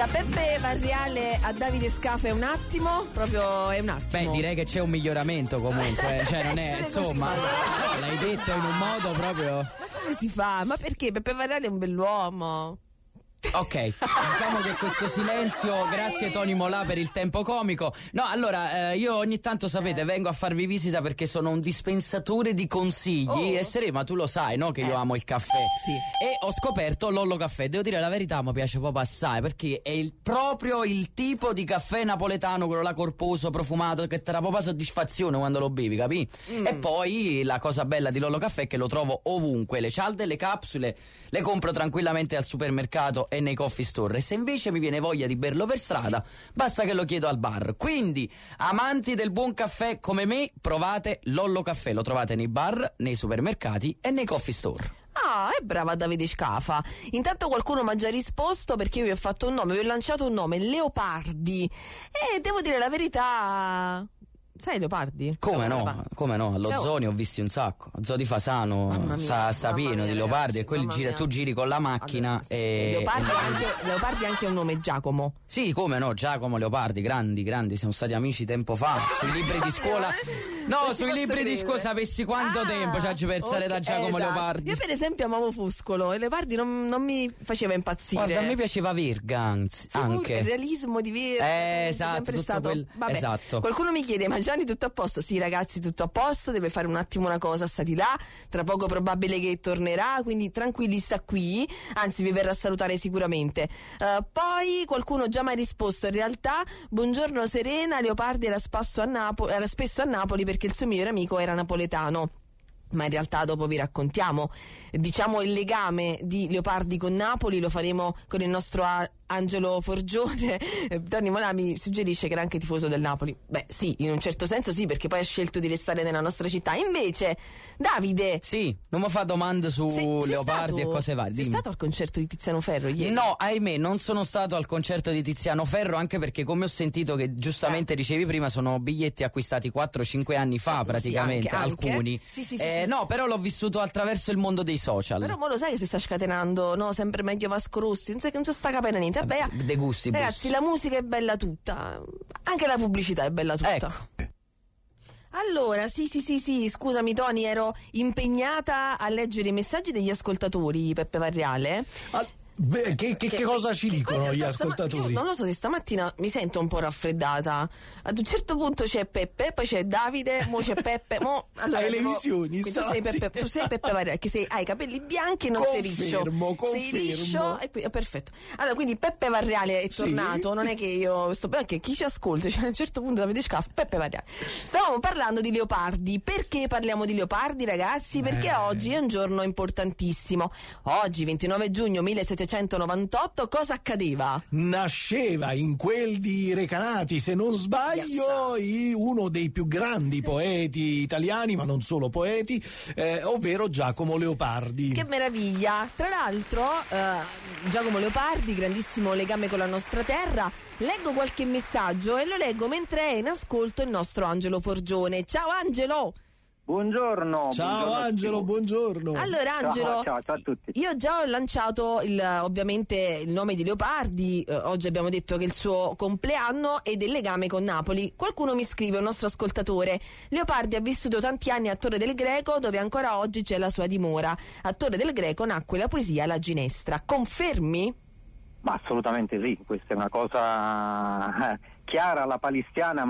[SPEAKER 2] Peppe Varriale a Davide Scafa è un attimo, proprio è un attimo.
[SPEAKER 9] Beh, direi che c'è un miglioramento comunque, cioè non è, insomma,
[SPEAKER 2] così,
[SPEAKER 9] l'hai detto in un modo proprio.
[SPEAKER 2] Ma come si fa? Ma perché Peppe Varriale è un bell'uomo?
[SPEAKER 9] Ok, diciamo che questo silenzio, grazie Tony Molà per il tempo comico. No, allora, eh, io ogni tanto, sapete, vengo a farvi visita perché sono un dispensatore di consigli.
[SPEAKER 2] Oh.
[SPEAKER 9] E Serena, tu lo sai, no? Che
[SPEAKER 2] Eh.
[SPEAKER 9] io amo il caffè.
[SPEAKER 2] Sì.
[SPEAKER 9] E ho scoperto Lollo Caffè. Devo dire la verità, mi piace proprio assai, perché è il, proprio il tipo di caffè napoletano, quello là corposo, profumato, che te dà proprio soddisfazione quando lo bevi, capì?
[SPEAKER 2] Mm.
[SPEAKER 9] E poi la cosa bella di Lollo Caffè è che lo trovo ovunque. Le cialde e le capsule le compro tranquillamente al supermercato e nei coffee store, e se invece mi viene voglia di berlo per strada, sì, basta che lo chiedo al bar. Quindi, amanti del buon caffè come me, provate Lollo Caffè, lo trovate nei bar, nei supermercati e nei coffee store.
[SPEAKER 2] Ah, è brava Davide Scafa. Intanto qualcuno mi ha già risposto, perché io vi ho fatto un nome, vi ho lanciato un nome, Leopardi, e devo dire la verità. Sai Leopardi?
[SPEAKER 9] Come
[SPEAKER 2] Insomma,
[SPEAKER 9] no,
[SPEAKER 2] Leopardi.
[SPEAKER 9] come no, allo
[SPEAKER 2] Ciao.
[SPEAKER 9] Zoo ne ho visti un sacco. Zoo di Fasano
[SPEAKER 2] Mamma mia,
[SPEAKER 9] sta, sta
[SPEAKER 2] mamma
[SPEAKER 9] pieno
[SPEAKER 2] mia,
[SPEAKER 9] di leopardi,
[SPEAKER 2] ragazzi,
[SPEAKER 9] e quelli
[SPEAKER 2] mamma
[SPEAKER 9] gira,
[SPEAKER 2] mia.
[SPEAKER 9] tu giri con la macchina
[SPEAKER 2] Allora,
[SPEAKER 9] e,
[SPEAKER 2] Leopardi,
[SPEAKER 9] e-
[SPEAKER 2] anche, Leopardi ha anche un nome, Giacomo.
[SPEAKER 9] Sì, come no, Giacomo Leopardi, grandi, grandi, siamo stati amici tempo fa. Sui libri di scuola. No,
[SPEAKER 2] Non ci
[SPEAKER 9] sui
[SPEAKER 2] posso
[SPEAKER 9] libri di
[SPEAKER 2] credere.
[SPEAKER 9] scuola sapessi quanto
[SPEAKER 2] Ah,
[SPEAKER 9] tempo ci ha pensare
[SPEAKER 2] ok,
[SPEAKER 9] da Giacomo
[SPEAKER 2] esatto.
[SPEAKER 9] Leopardi.
[SPEAKER 2] Io per esempio amavo Fuscolo, e Leopardi non, non mi faceva impazzire.
[SPEAKER 9] Guarda, a me piaceva Verga, anzi,
[SPEAKER 2] Figura,
[SPEAKER 9] anche.
[SPEAKER 2] il realismo di Verga,
[SPEAKER 9] Eh,
[SPEAKER 2] è
[SPEAKER 9] esatto,
[SPEAKER 2] sempre
[SPEAKER 9] tutto
[SPEAKER 2] stato.
[SPEAKER 9] quel-
[SPEAKER 2] Vabbè.
[SPEAKER 9] esatto.
[SPEAKER 2] Qualcuno mi chiede: ma Gianni, tutto a posto? Sì, ragazzi, tutto a posto. Deve fare un attimo una cosa, stati là. Tra poco probabile che tornerà, quindi tranquilli, sta qui. Anzi, vi verrà a salutare sicuramente. Eh, poi qualcuno già mi ha risposto: in realtà, buongiorno Serena, Leopardi era, spasso a Napo- era spesso a Napoli perché il suo migliore amico era napoletano. Ma in realtà dopo vi raccontiamo, diciamo, il legame di Leopardi con Napoli, lo faremo con il nostro a- Angelo Forgione. Eh, Tony Molà mi suggerisce che era anche tifoso del Napoli. Beh sì, in un certo senso sì, perché poi ha scelto di restare nella nostra città. Invece, Davide,
[SPEAKER 9] Sì, non mi fa domande su
[SPEAKER 2] sei- sei
[SPEAKER 9] Leopardi
[SPEAKER 2] stato-
[SPEAKER 9] e cose varie.
[SPEAKER 2] sei
[SPEAKER 9] Dimmi.
[SPEAKER 2] stato al concerto di Tiziano Ferro ieri?
[SPEAKER 9] No, ahimè, non sono stato al concerto di Tiziano Ferro, anche perché, come ho sentito che giustamente dicevi prima, sono biglietti acquistati quattro cinque anni fa,
[SPEAKER 2] Eh,
[SPEAKER 9] praticamente,
[SPEAKER 2] sì, anche, anche.
[SPEAKER 9] alcuni.
[SPEAKER 2] Sì, sì, sì,
[SPEAKER 9] Eh,
[SPEAKER 2] sì.
[SPEAKER 9] No, però l'ho vissuto attraverso il mondo dei social.
[SPEAKER 2] Però mo lo sai che si sta scatenando, no? Sempre meglio Vasco Rossi, non, sai, non si sta capendo niente. Vabbè,
[SPEAKER 9] Vabbè, de gusti,
[SPEAKER 2] ragazzi,
[SPEAKER 9] bus.
[SPEAKER 2] la musica è bella tutta, anche la pubblicità è bella tutta.
[SPEAKER 9] Ecco.
[SPEAKER 2] Allora, sì, sì, sì, sì, scusami Tony, ero impegnata a leggere i messaggi degli ascoltatori, Peppe Varriale.
[SPEAKER 5] Ah, beh, che, che- che cosa ci
[SPEAKER 2] Che poi in
[SPEAKER 5] dicono gli
[SPEAKER 2] realtà stama-
[SPEAKER 5] ascoltatori?
[SPEAKER 2] io non lo so se stamattina mi sento un po' raffreddata. Ad un certo punto c'è Peppe, poi c'è Davide, mo c'è Peppe, mo allora,
[SPEAKER 5] Hai le
[SPEAKER 2] tipo-
[SPEAKER 5] visioni,
[SPEAKER 2] quindi tu sei
[SPEAKER 5] stamattina.
[SPEAKER 2] Peppe, tu sei Peppe Varriale, che sei, hai i capelli bianchi e non sei liscio.
[SPEAKER 5] Confermo,
[SPEAKER 2] Sei liscio
[SPEAKER 5] confermo.
[SPEAKER 2] e qui- eh, perfetto. Allora, quindi Peppe Varriale è
[SPEAKER 5] Sì.
[SPEAKER 2] tornato, non è che io sto perché chi ci ascolta, cioè a un certo punto Davide Scafa, Peppe Varriale. Stavamo parlando di leopardi. Perché parliamo di leopardi, ragazzi? Perché
[SPEAKER 5] Eh.
[SPEAKER 2] oggi è un giorno importantissimo. Oggi, ventinove giugno millesettecentonovantotto, cosa accadeva?
[SPEAKER 5] Nasceva in quel di Recanati, se non sbaglio, i- uno dei più grandi poeti italiani, ma non solo poeti, eh, ovvero Giacomo Leopardi.
[SPEAKER 2] Che meraviglia! Tra l'altro, eh, Giacomo Leopardi, grandissimo legame con la nostra terra. Leggo qualche messaggio e lo leggo mentre è in ascolto il nostro Angelo Forgione. Ciao Angelo!
[SPEAKER 3] Buongiorno.
[SPEAKER 5] Ciao
[SPEAKER 3] buongiorno a
[SPEAKER 5] Angelo,
[SPEAKER 3] tutti.
[SPEAKER 5] buongiorno.
[SPEAKER 2] Allora
[SPEAKER 3] Ciao,
[SPEAKER 2] Angelo,
[SPEAKER 3] ciao, ciao a tutti.
[SPEAKER 2] io già ho lanciato il, ovviamente il nome di Leopardi, eh, oggi abbiamo detto che è il suo compleanno e del legame con Napoli. Qualcuno mi scrive, un nostro ascoltatore: Leopardi ha vissuto tanti anni a Torre del Greco, dove ancora oggi c'è la sua dimora. A Torre del Greco nacque la poesia La Ginestra. Confermi?
[SPEAKER 3] Ma assolutamente sì, questa è una cosa eh, chiara, la palistiana,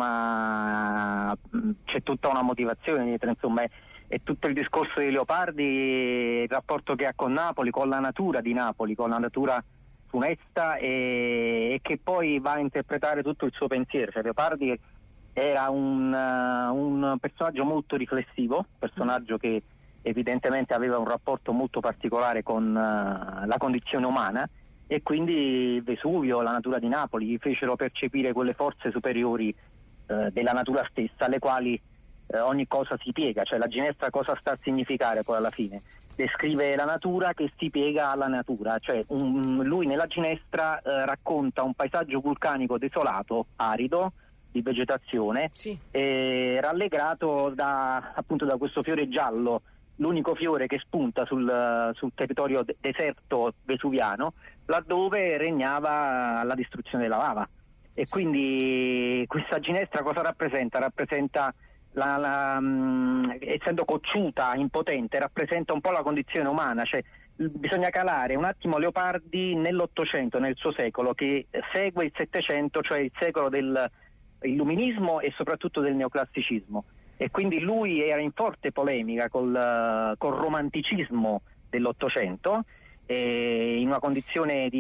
[SPEAKER 3] ma mh, c'è tutta una motivazione dietro, insomma, è, è tutto il discorso di Leopardi, il rapporto che ha con Napoli, con la natura di Napoli, con la natura funesta, e, e che poi va a interpretare tutto il suo pensiero. Cioè, Leopardi era un, uh, un personaggio molto riflessivo, personaggio che evidentemente aveva un rapporto molto particolare con uh, la condizione umana, e quindi Vesuvio, la natura di Napoli, gli fecero percepire quelle forze superiori eh, della natura stessa, alle quali eh, ogni cosa si piega. Cioè la Ginestra cosa sta a significare poi alla fine? Descrive la natura che si piega alla natura, cioè un, lui nella Ginestra eh, racconta un paesaggio vulcanico desolato, arido, di vegetazione,
[SPEAKER 2] Sì.
[SPEAKER 3] eh, rallegrato da, appunto, da questo fiore giallo
[SPEAKER 10] l'unico fiore che spunta sul, sul territorio de- deserto vesuviano, laddove regnava la distruzione della lava. E quindi questa ginestra cosa rappresenta? Rappresenta, la, la, mh, essendo cocciuta, impotente, rappresenta un po' la condizione umana, cioè bisogna calare un attimo Leopardi nell'Ottocento, nel suo secolo, che segue il Settecento, cioè il secolo dell'illuminismo e soprattutto del neoclassicismo. E quindi lui era in forte polemica col, col romanticismo dell'Ottocento, e in una condizione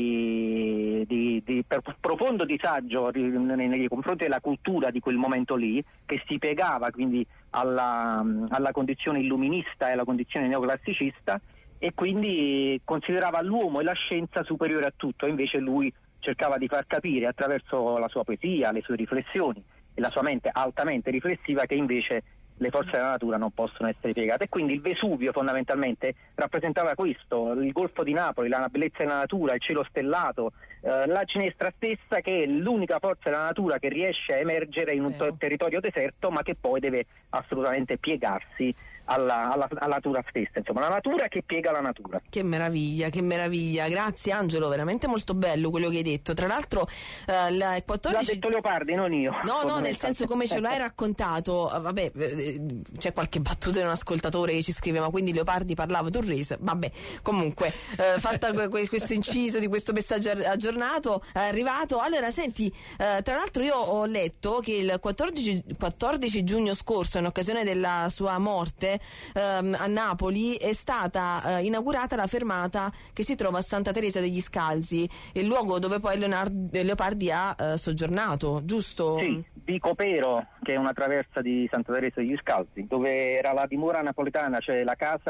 [SPEAKER 10] di, di, di per profondo disagio nei, nei confronti della cultura di quel momento lì, che si piegava quindi alla, alla condizione illuminista e alla condizione neoclassicista, e quindi considerava l'uomo e la scienza superiore a tutto. Invece lui cercava di far capire attraverso la sua poesia, le sue riflessioni e la sua mente altamente riflessiva che invece le forze della natura non possono essere piegate. E quindi il Vesuvio fondamentalmente rappresentava questo, il Golfo di Napoli, la bellezza della natura, il cielo stellato, eh, la ginestra stessa, che è l'unica forza della natura che riesce a emergere in un to- territorio deserto, ma che poi deve assolutamente piegarsi alla, alla, alla natura stessa, insomma la natura che piega la natura.
[SPEAKER 2] Che meraviglia, che meraviglia, grazie Angelo, veramente molto bello quello che hai detto. Tra l'altro eh, la quattordici...
[SPEAKER 10] L'ha detto Leopardi, non io.
[SPEAKER 2] No, no, nel senso come ce lo hai raccontato, vabbè, c'è qualche battuta di un ascoltatore che ci scrive, ma quindi Leopardi parlava torrese, vabbè, comunque eh, fatta questo inciso di questo messaggio aggiornato, è arrivato. Allora senti, eh, tra l'altro io ho letto che il quattordici, quattordici giugno scorso, in occasione della sua morte, ehm, a Napoli è stata eh, inaugurata la fermata che si trova a Santa Teresa degli Scalzi, il luogo dove poi Leonardo, Leopardi ha eh, soggiornato, giusto?
[SPEAKER 10] Sì, di Copero, che è una traversa di Santa Teresa degli Scalzi, dove era la dimora napoletana, cioè la casa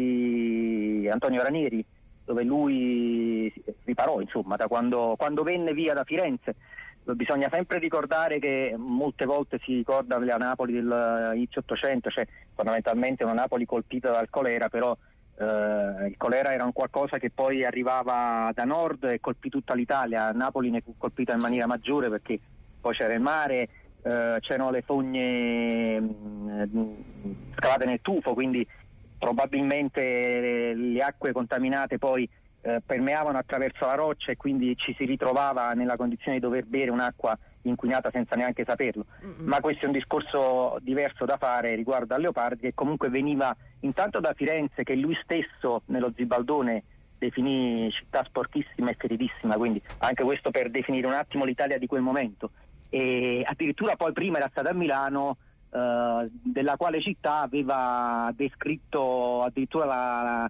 [SPEAKER 10] di Antonio Ranieri, dove lui riparò, insomma, da quando, quando venne via da Firenze. Bisogna sempre ricordare che molte volte si ricorda la Napoli dell'inizio Ottocento, cioè fondamentalmente una Napoli colpita dal colera, però eh, il colera era un qualcosa che poi arrivava da nord e colpì tutta l'Italia. Napoli ne fu colpita in maniera maggiore perché poi c'era il mare, eh, c'erano le fogne mh, scavate nel tufo, quindi probabilmente le, le acque contaminate poi eh, permeavano attraverso la roccia, e quindi ci si ritrovava nella condizione di dover bere un'acqua inquinata senza neanche saperlo. Mm-hmm. Ma questo è un discorso diverso da fare riguardo a Leopardi, che comunque veniva intanto da Firenze, che lui stesso nello Zibaldone definì città sporchissima e feridissima, quindi anche questo per definire un attimo l'Italia di quel momento, e addirittura poi prima era stata a Milano, eh, della quale città aveva descritto addirittura la, la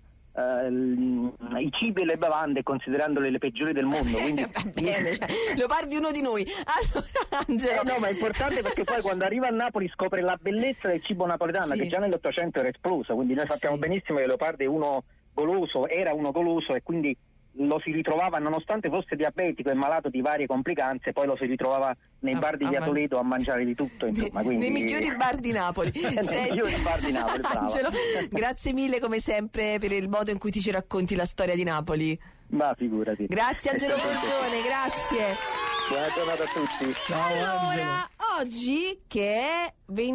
[SPEAKER 10] Uh, i cibi e le bevande considerandole le peggiori del mondo, quindi
[SPEAKER 2] va bene, cioè, Leopardi uno di noi. Allora Angelo,
[SPEAKER 10] eh no, ma è importante perché poi quando arriva a Napoli scopre la bellezza del cibo napoletano, sì, che già nell'Ottocento era esploso, quindi noi sappiamo, sì, benissimo che Leopardi è uno goloso, era uno goloso, e quindi lo si ritrovava, nonostante fosse diabetico e malato di varie complicanze, poi lo si ritrovava nei ah, bar di via ah, Toledo a mangiare di tutto, insomma, quindi...
[SPEAKER 2] nei migliori bar di Napoli.
[SPEAKER 10] nei migliori bar di Napoli, brava.
[SPEAKER 2] Angelo, grazie mille come sempre per il modo in cui ti ci racconti la storia di Napoli.
[SPEAKER 10] Ma figurati.
[SPEAKER 2] Grazie Angelo Borgione, grazie.
[SPEAKER 10] Buona giornata a tutti.
[SPEAKER 2] Ciao, allora, Angelo. Oggi che è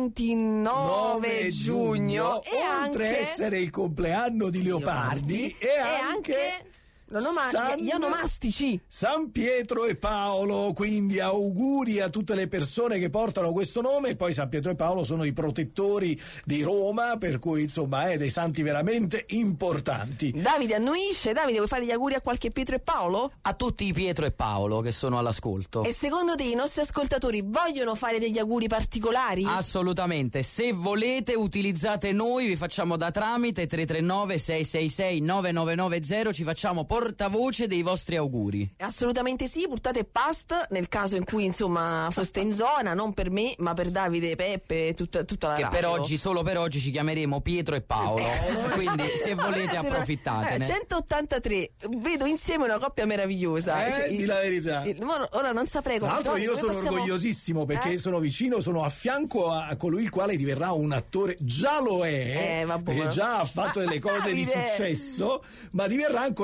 [SPEAKER 2] ventinove giugno, e
[SPEAKER 5] oltre
[SPEAKER 2] anche...
[SPEAKER 5] essere il compleanno di Leopardi,
[SPEAKER 2] e anche... anche... L'onoma- gli onomastici
[SPEAKER 5] San Pietro e Paolo, quindi auguri a tutte le persone che portano questo nome. E poi San Pietro e Paolo sono i protettori di Roma, per cui insomma è dei santi veramente importanti.
[SPEAKER 2] Davide annuisce. Davide, vuoi fare gli auguri a qualche Pietro e Paolo?
[SPEAKER 9] A tutti i Pietro e Paolo che sono all'ascolto.
[SPEAKER 2] E secondo te i nostri ascoltatori vogliono fare degli auguri particolari?
[SPEAKER 9] Assolutamente, se volete utilizzate noi, vi facciamo da tramite tre tre nove sei sei sei nove nove nove zero, ci facciamo portavoce dei vostri auguri.
[SPEAKER 2] Assolutamente sì, portate past nel caso in cui insomma foste in zona, non per me ma per Davide, Peppe, tutta, tutta la
[SPEAKER 9] che
[SPEAKER 2] radio.
[SPEAKER 9] Per oggi, solo per oggi ci chiameremo Pietro e Paolo, quindi se volete allora, approfittatene.
[SPEAKER 2] Eh, centottantatré, vedo insieme una coppia meravigliosa.
[SPEAKER 5] Eh,
[SPEAKER 2] cioè,
[SPEAKER 5] di la verità.
[SPEAKER 2] Il, ora non saprei come.
[SPEAKER 5] Tra l'altro io sono possiamo... orgogliosissimo perché eh? sono vicino, sono a fianco a, a colui il quale diverrà un attore, già lo è,
[SPEAKER 2] eh, vabbè,
[SPEAKER 5] perché già ha fatto delle cose Davide. di successo, ma diverrà ancora più famoso.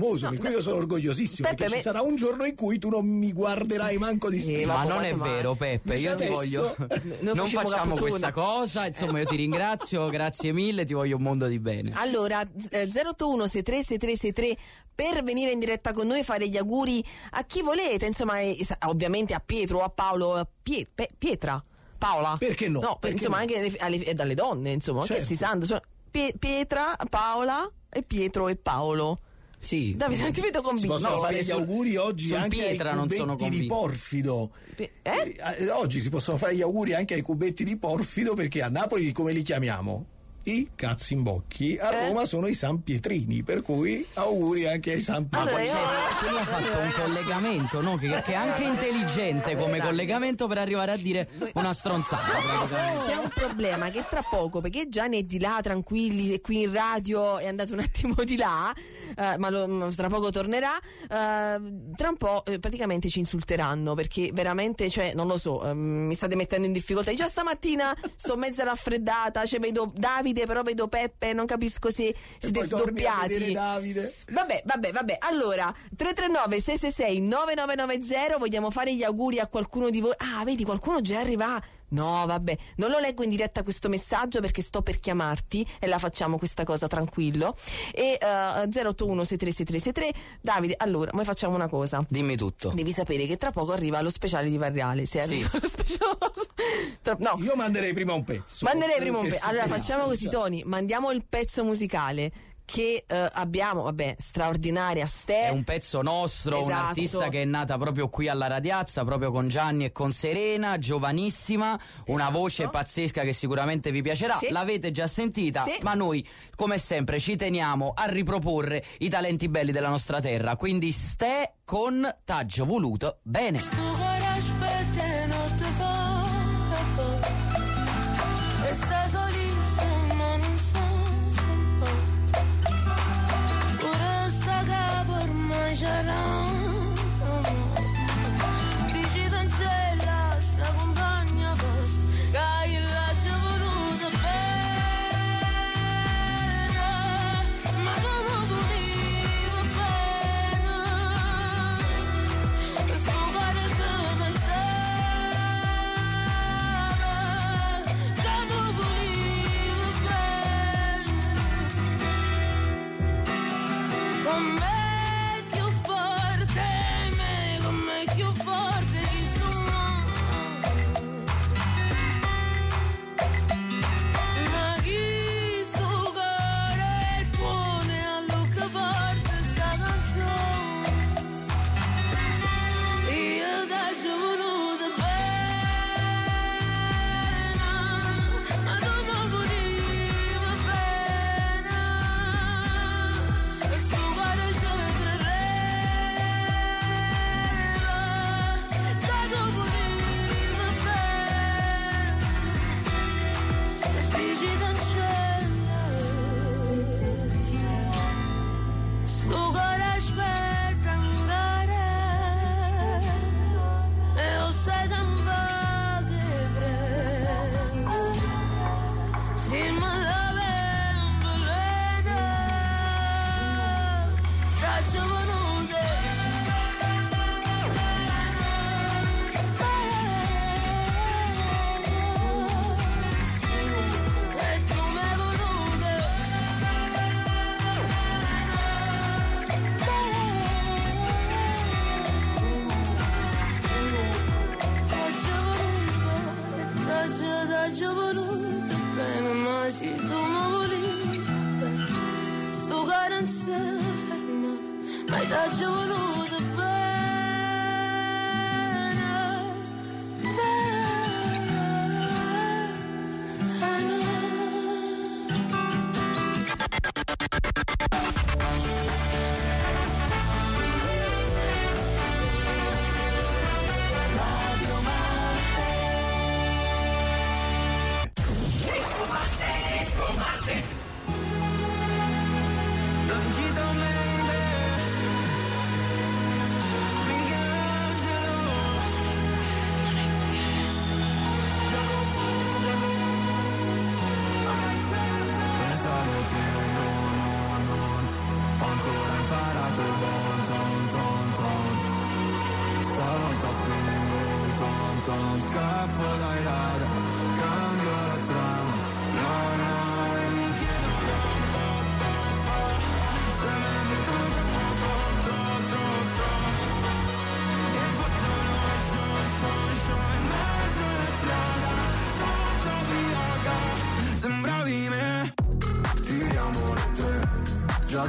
[SPEAKER 5] famoso, per cui io sono orgogliosissimo,
[SPEAKER 2] Peppe,
[SPEAKER 5] perché
[SPEAKER 2] me...
[SPEAKER 5] ci sarà un giorno in cui tu non mi guarderai manco di striscia.
[SPEAKER 9] Eh, ma non è vero, Peppe, io ti voglio non facciamo questa cosa, insomma io ti ringrazio, grazie mille, ti voglio un mondo di bene.
[SPEAKER 2] Allora eh, zero otto uno sei tre sei tre sei tre per venire in diretta con noi e fare gli auguri a chi volete, insomma, eh, ovviamente a Pietro o a Paolo, a Pie, Pe, Pietra, Paola.
[SPEAKER 5] Perché no?
[SPEAKER 2] No,
[SPEAKER 5] Perché
[SPEAKER 2] insomma
[SPEAKER 5] no?
[SPEAKER 2] anche alle, alle, dalle donne, insomma,
[SPEAKER 5] certo.
[SPEAKER 2] Che si sanno, insomma, Pie, Pietra, Paola e Pietro e Paolo.
[SPEAKER 9] Sì.
[SPEAKER 2] Davide, non ti vedo convinto.
[SPEAKER 5] Si possono
[SPEAKER 9] No,
[SPEAKER 5] fare gli
[SPEAKER 9] sul-
[SPEAKER 5] auguri oggi
[SPEAKER 9] sul
[SPEAKER 5] anche
[SPEAKER 9] Pietra
[SPEAKER 5] ai
[SPEAKER 9] non sono
[SPEAKER 5] cubetti di
[SPEAKER 9] convinto.
[SPEAKER 5] Porfido.
[SPEAKER 2] Eh?
[SPEAKER 5] Eh, Oggi si possono fare gli auguri anche ai cubetti di Porfido, perché a Napoli come li chiamiamo? I cazzi in bocchi, a
[SPEAKER 2] Eh?
[SPEAKER 5] Roma sono i San Pietrini, per cui auguri anche ai San
[SPEAKER 9] Ma
[SPEAKER 2] Allora,
[SPEAKER 9] poi
[SPEAKER 5] Pietrini.
[SPEAKER 2] io-
[SPEAKER 9] c'è, qui ha fatto un collegamento, no? che, che è anche intelligente come collegamento per arrivare a dire una stronzata praticamente.
[SPEAKER 2] C'è un problema che tra poco, perché Gianni è di là tranquilli e qui in radio è andato un attimo di là, eh, ma lo, tra poco tornerà, eh, tra un po' eh, praticamente ci insulteranno, perché veramente, cioè, non lo so, eh, mi state mettendo in difficoltà. Già stamattina sto mezza raffreddata, cioè vedo Davide, però vedo Peppe, non capisco se
[SPEAKER 5] E
[SPEAKER 2] siete
[SPEAKER 5] poi torni a vedere
[SPEAKER 2] sdoppiati.
[SPEAKER 5] Davide.
[SPEAKER 2] Vabbè, vabbè, vabbè. Allora, tre tre nove sei sei sei nove nove nove zero, vogliamo fare gli auguri a qualcuno di voi? Ah, vedi, qualcuno già arriva. No, vabbè, non lo leggo in diretta questo messaggio perché sto per chiamarti e la facciamo questa cosa tranquillo. E uh, zero otto uno sei tre sei tre sei tre. Davide, allora, noi facciamo una cosa.
[SPEAKER 9] Dimmi tutto.
[SPEAKER 2] Devi sapere che tra poco arriva lo speciale di Varriale. Se arriva lo speciale. Tra... No.
[SPEAKER 5] Io manderei prima un pezzo.
[SPEAKER 2] Manderei prima un
[SPEAKER 5] Perché
[SPEAKER 2] pezzo. Allora
[SPEAKER 5] si-
[SPEAKER 2] facciamo così, Tony, mandiamo il pezzo musicale che eh, abbiamo, vabbè, straordinaria Ste.
[SPEAKER 9] È un pezzo nostro,
[SPEAKER 2] Esatto.
[SPEAKER 9] un'artista che è nata proprio qui alla Radiazza, proprio con Gianni e con Serena, giovanissima, una voce pazzesca che sicuramente vi piacerà.
[SPEAKER 2] Sì.
[SPEAKER 9] L'avete già sentita,
[SPEAKER 2] Sì.
[SPEAKER 9] ma noi come sempre ci teniamo a riproporre i talenti belli della nostra terra. Quindi Ste con T'aggio voluto bene.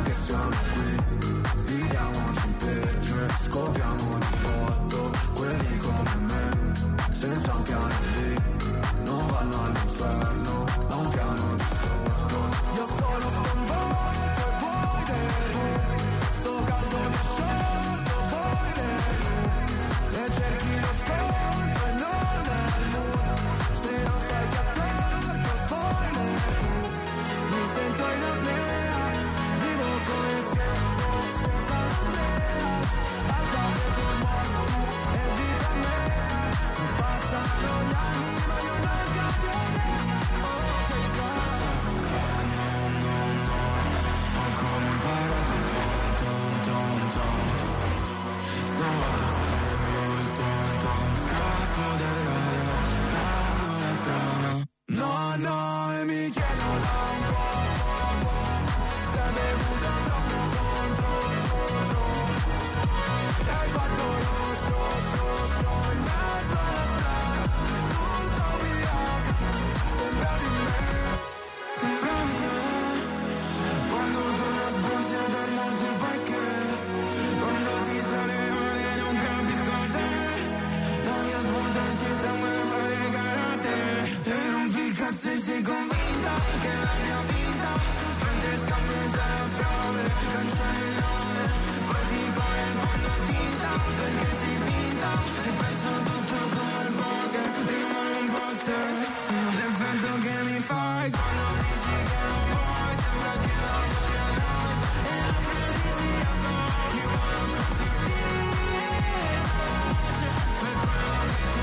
[SPEAKER 11] che siamo qui, viviamoci in peggio e scopriamo di botto. Quelli come me, senza un piano B, non vanno all'inferno, ma un piano di sotto. Io sono sconvolto e vuoi del sto caldo mi sciolto, poi del e cerchi lo scontro e non è il mood. Se non sai che attardo, spoiler tu. Mi sento in apnea, vivo come senza, senza Andreas. Alfabeto Mosca e vita mea. Non passano gli anni ma io non cambio te. Oh che già ancora imparato il ton ton ton ton. Stavolta scrivo il ton ton. Scappo dai radar, cambio la trama. No, no, e mi chiedo da un po', po', po', se hai bevuto troppo contro, contro. E hai fatto lo show, show, show in mezzo alla strada, tutta ubriaca, sembravi me, sembravi me. Quando torno a sbronzi e dormo sul parquet, quando ti sale male non capisco se voglio sputarci sangue e fare karate. E rompi il cazzo e sei convinta che è la mia vita, mentre scappo in sala a prove, cancelli il nome, poi dico nel fondo tinta, perché sei finta, e perso tutto come il poker, rimane un poster. L'effetto che mi fai quando dici che non vuoi, sembra che la voglio a noi, e afrodisiaco, chi vuole così veloce, per quello che ti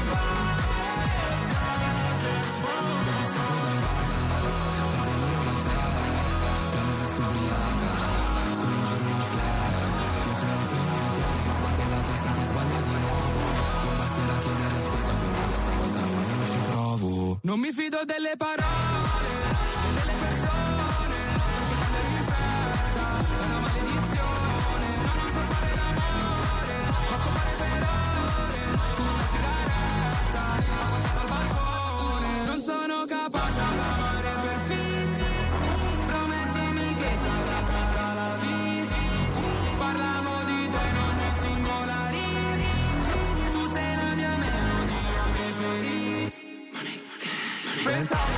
[SPEAKER 11] piace. Devi scappare dai radar, per venire da te, ti hanno visto ubriaca, sono in giro nel club, io sono uno di quelli che sbatte la testa e ti sbaglia di nuovo, non basterà chiedere scusa, quindi questa volta nemmeno ci provo. Non mi fido delle parole e delle persone, perché prendere in fretta è una maledizione. No, non so fare l'amore, ma scopare per ore, con una sigaretta, affacciata al balcone. Non sono capace ad amare per finta, promettimi che sarà tutta la vita. Parlavo di te in ogni singola rima, tu sei la mia melodia preferita. Pensavo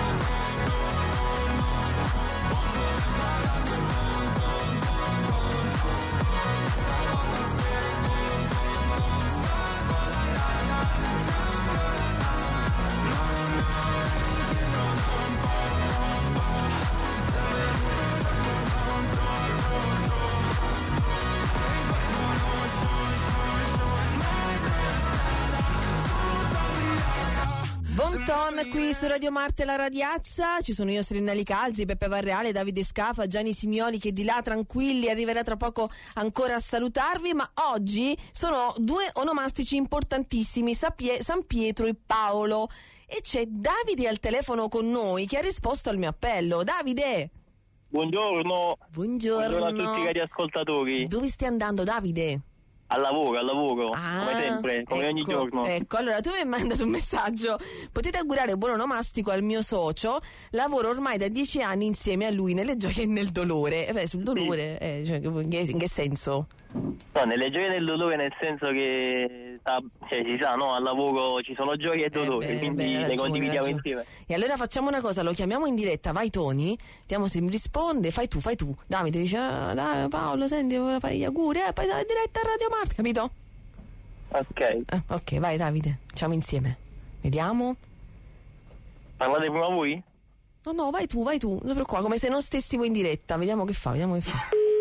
[SPEAKER 2] Bonton qui su Radio Marte La Radiazza, ci sono io Serena Licalzi, Peppe Varreale, Davide Scafa, Gianni Simioli che di là tranquilli arriverà tra poco ancora a salutarvi, ma oggi sono due onomastici importantissimi, San Pietro e Paolo, e c'è Davide al telefono con noi che ha risposto al mio appello. Davide!
[SPEAKER 12] Buongiorno.
[SPEAKER 2] Buongiorno.
[SPEAKER 12] Buongiorno a tutti i cari ascoltatori.
[SPEAKER 2] Dove stai andando, Davide?
[SPEAKER 12] Al lavoro, al lavoro,
[SPEAKER 2] ah,
[SPEAKER 12] come sempre, come
[SPEAKER 2] ecco,
[SPEAKER 12] ogni giorno.
[SPEAKER 2] Ecco, allora tu mi hai mandato un messaggio. Potete augurare buon onomastico al mio socio. Lavoro ormai da dieci anni insieme a lui nelle gioie e nel dolore. Eh beh, sul dolore, sì. eh, cioè, in, che, in che senso?
[SPEAKER 12] No, nelle gioie e nel dolore nel senso che cioè, si sa, no? Al lavoro ci sono gioie e dolori, eh quindi beh, le condividiamo insieme.
[SPEAKER 2] E allora facciamo una cosa, lo chiamiamo in diretta, vai Tony, vediamo se mi risponde, fai tu, fai tu. Davide dice, ah, dai Paolo, senti, volevo fare gli auguri, eh, poi in diretta a Radio Marte, capito?
[SPEAKER 12] Ok.
[SPEAKER 2] Eh, ok, vai Davide, facciamo insieme. Vediamo.
[SPEAKER 12] Parlate prima voi?
[SPEAKER 2] No, no, vai tu, vai tu, non ti preoccupare, come se non stessimo in diretta, vediamo che fa, vediamo che fa.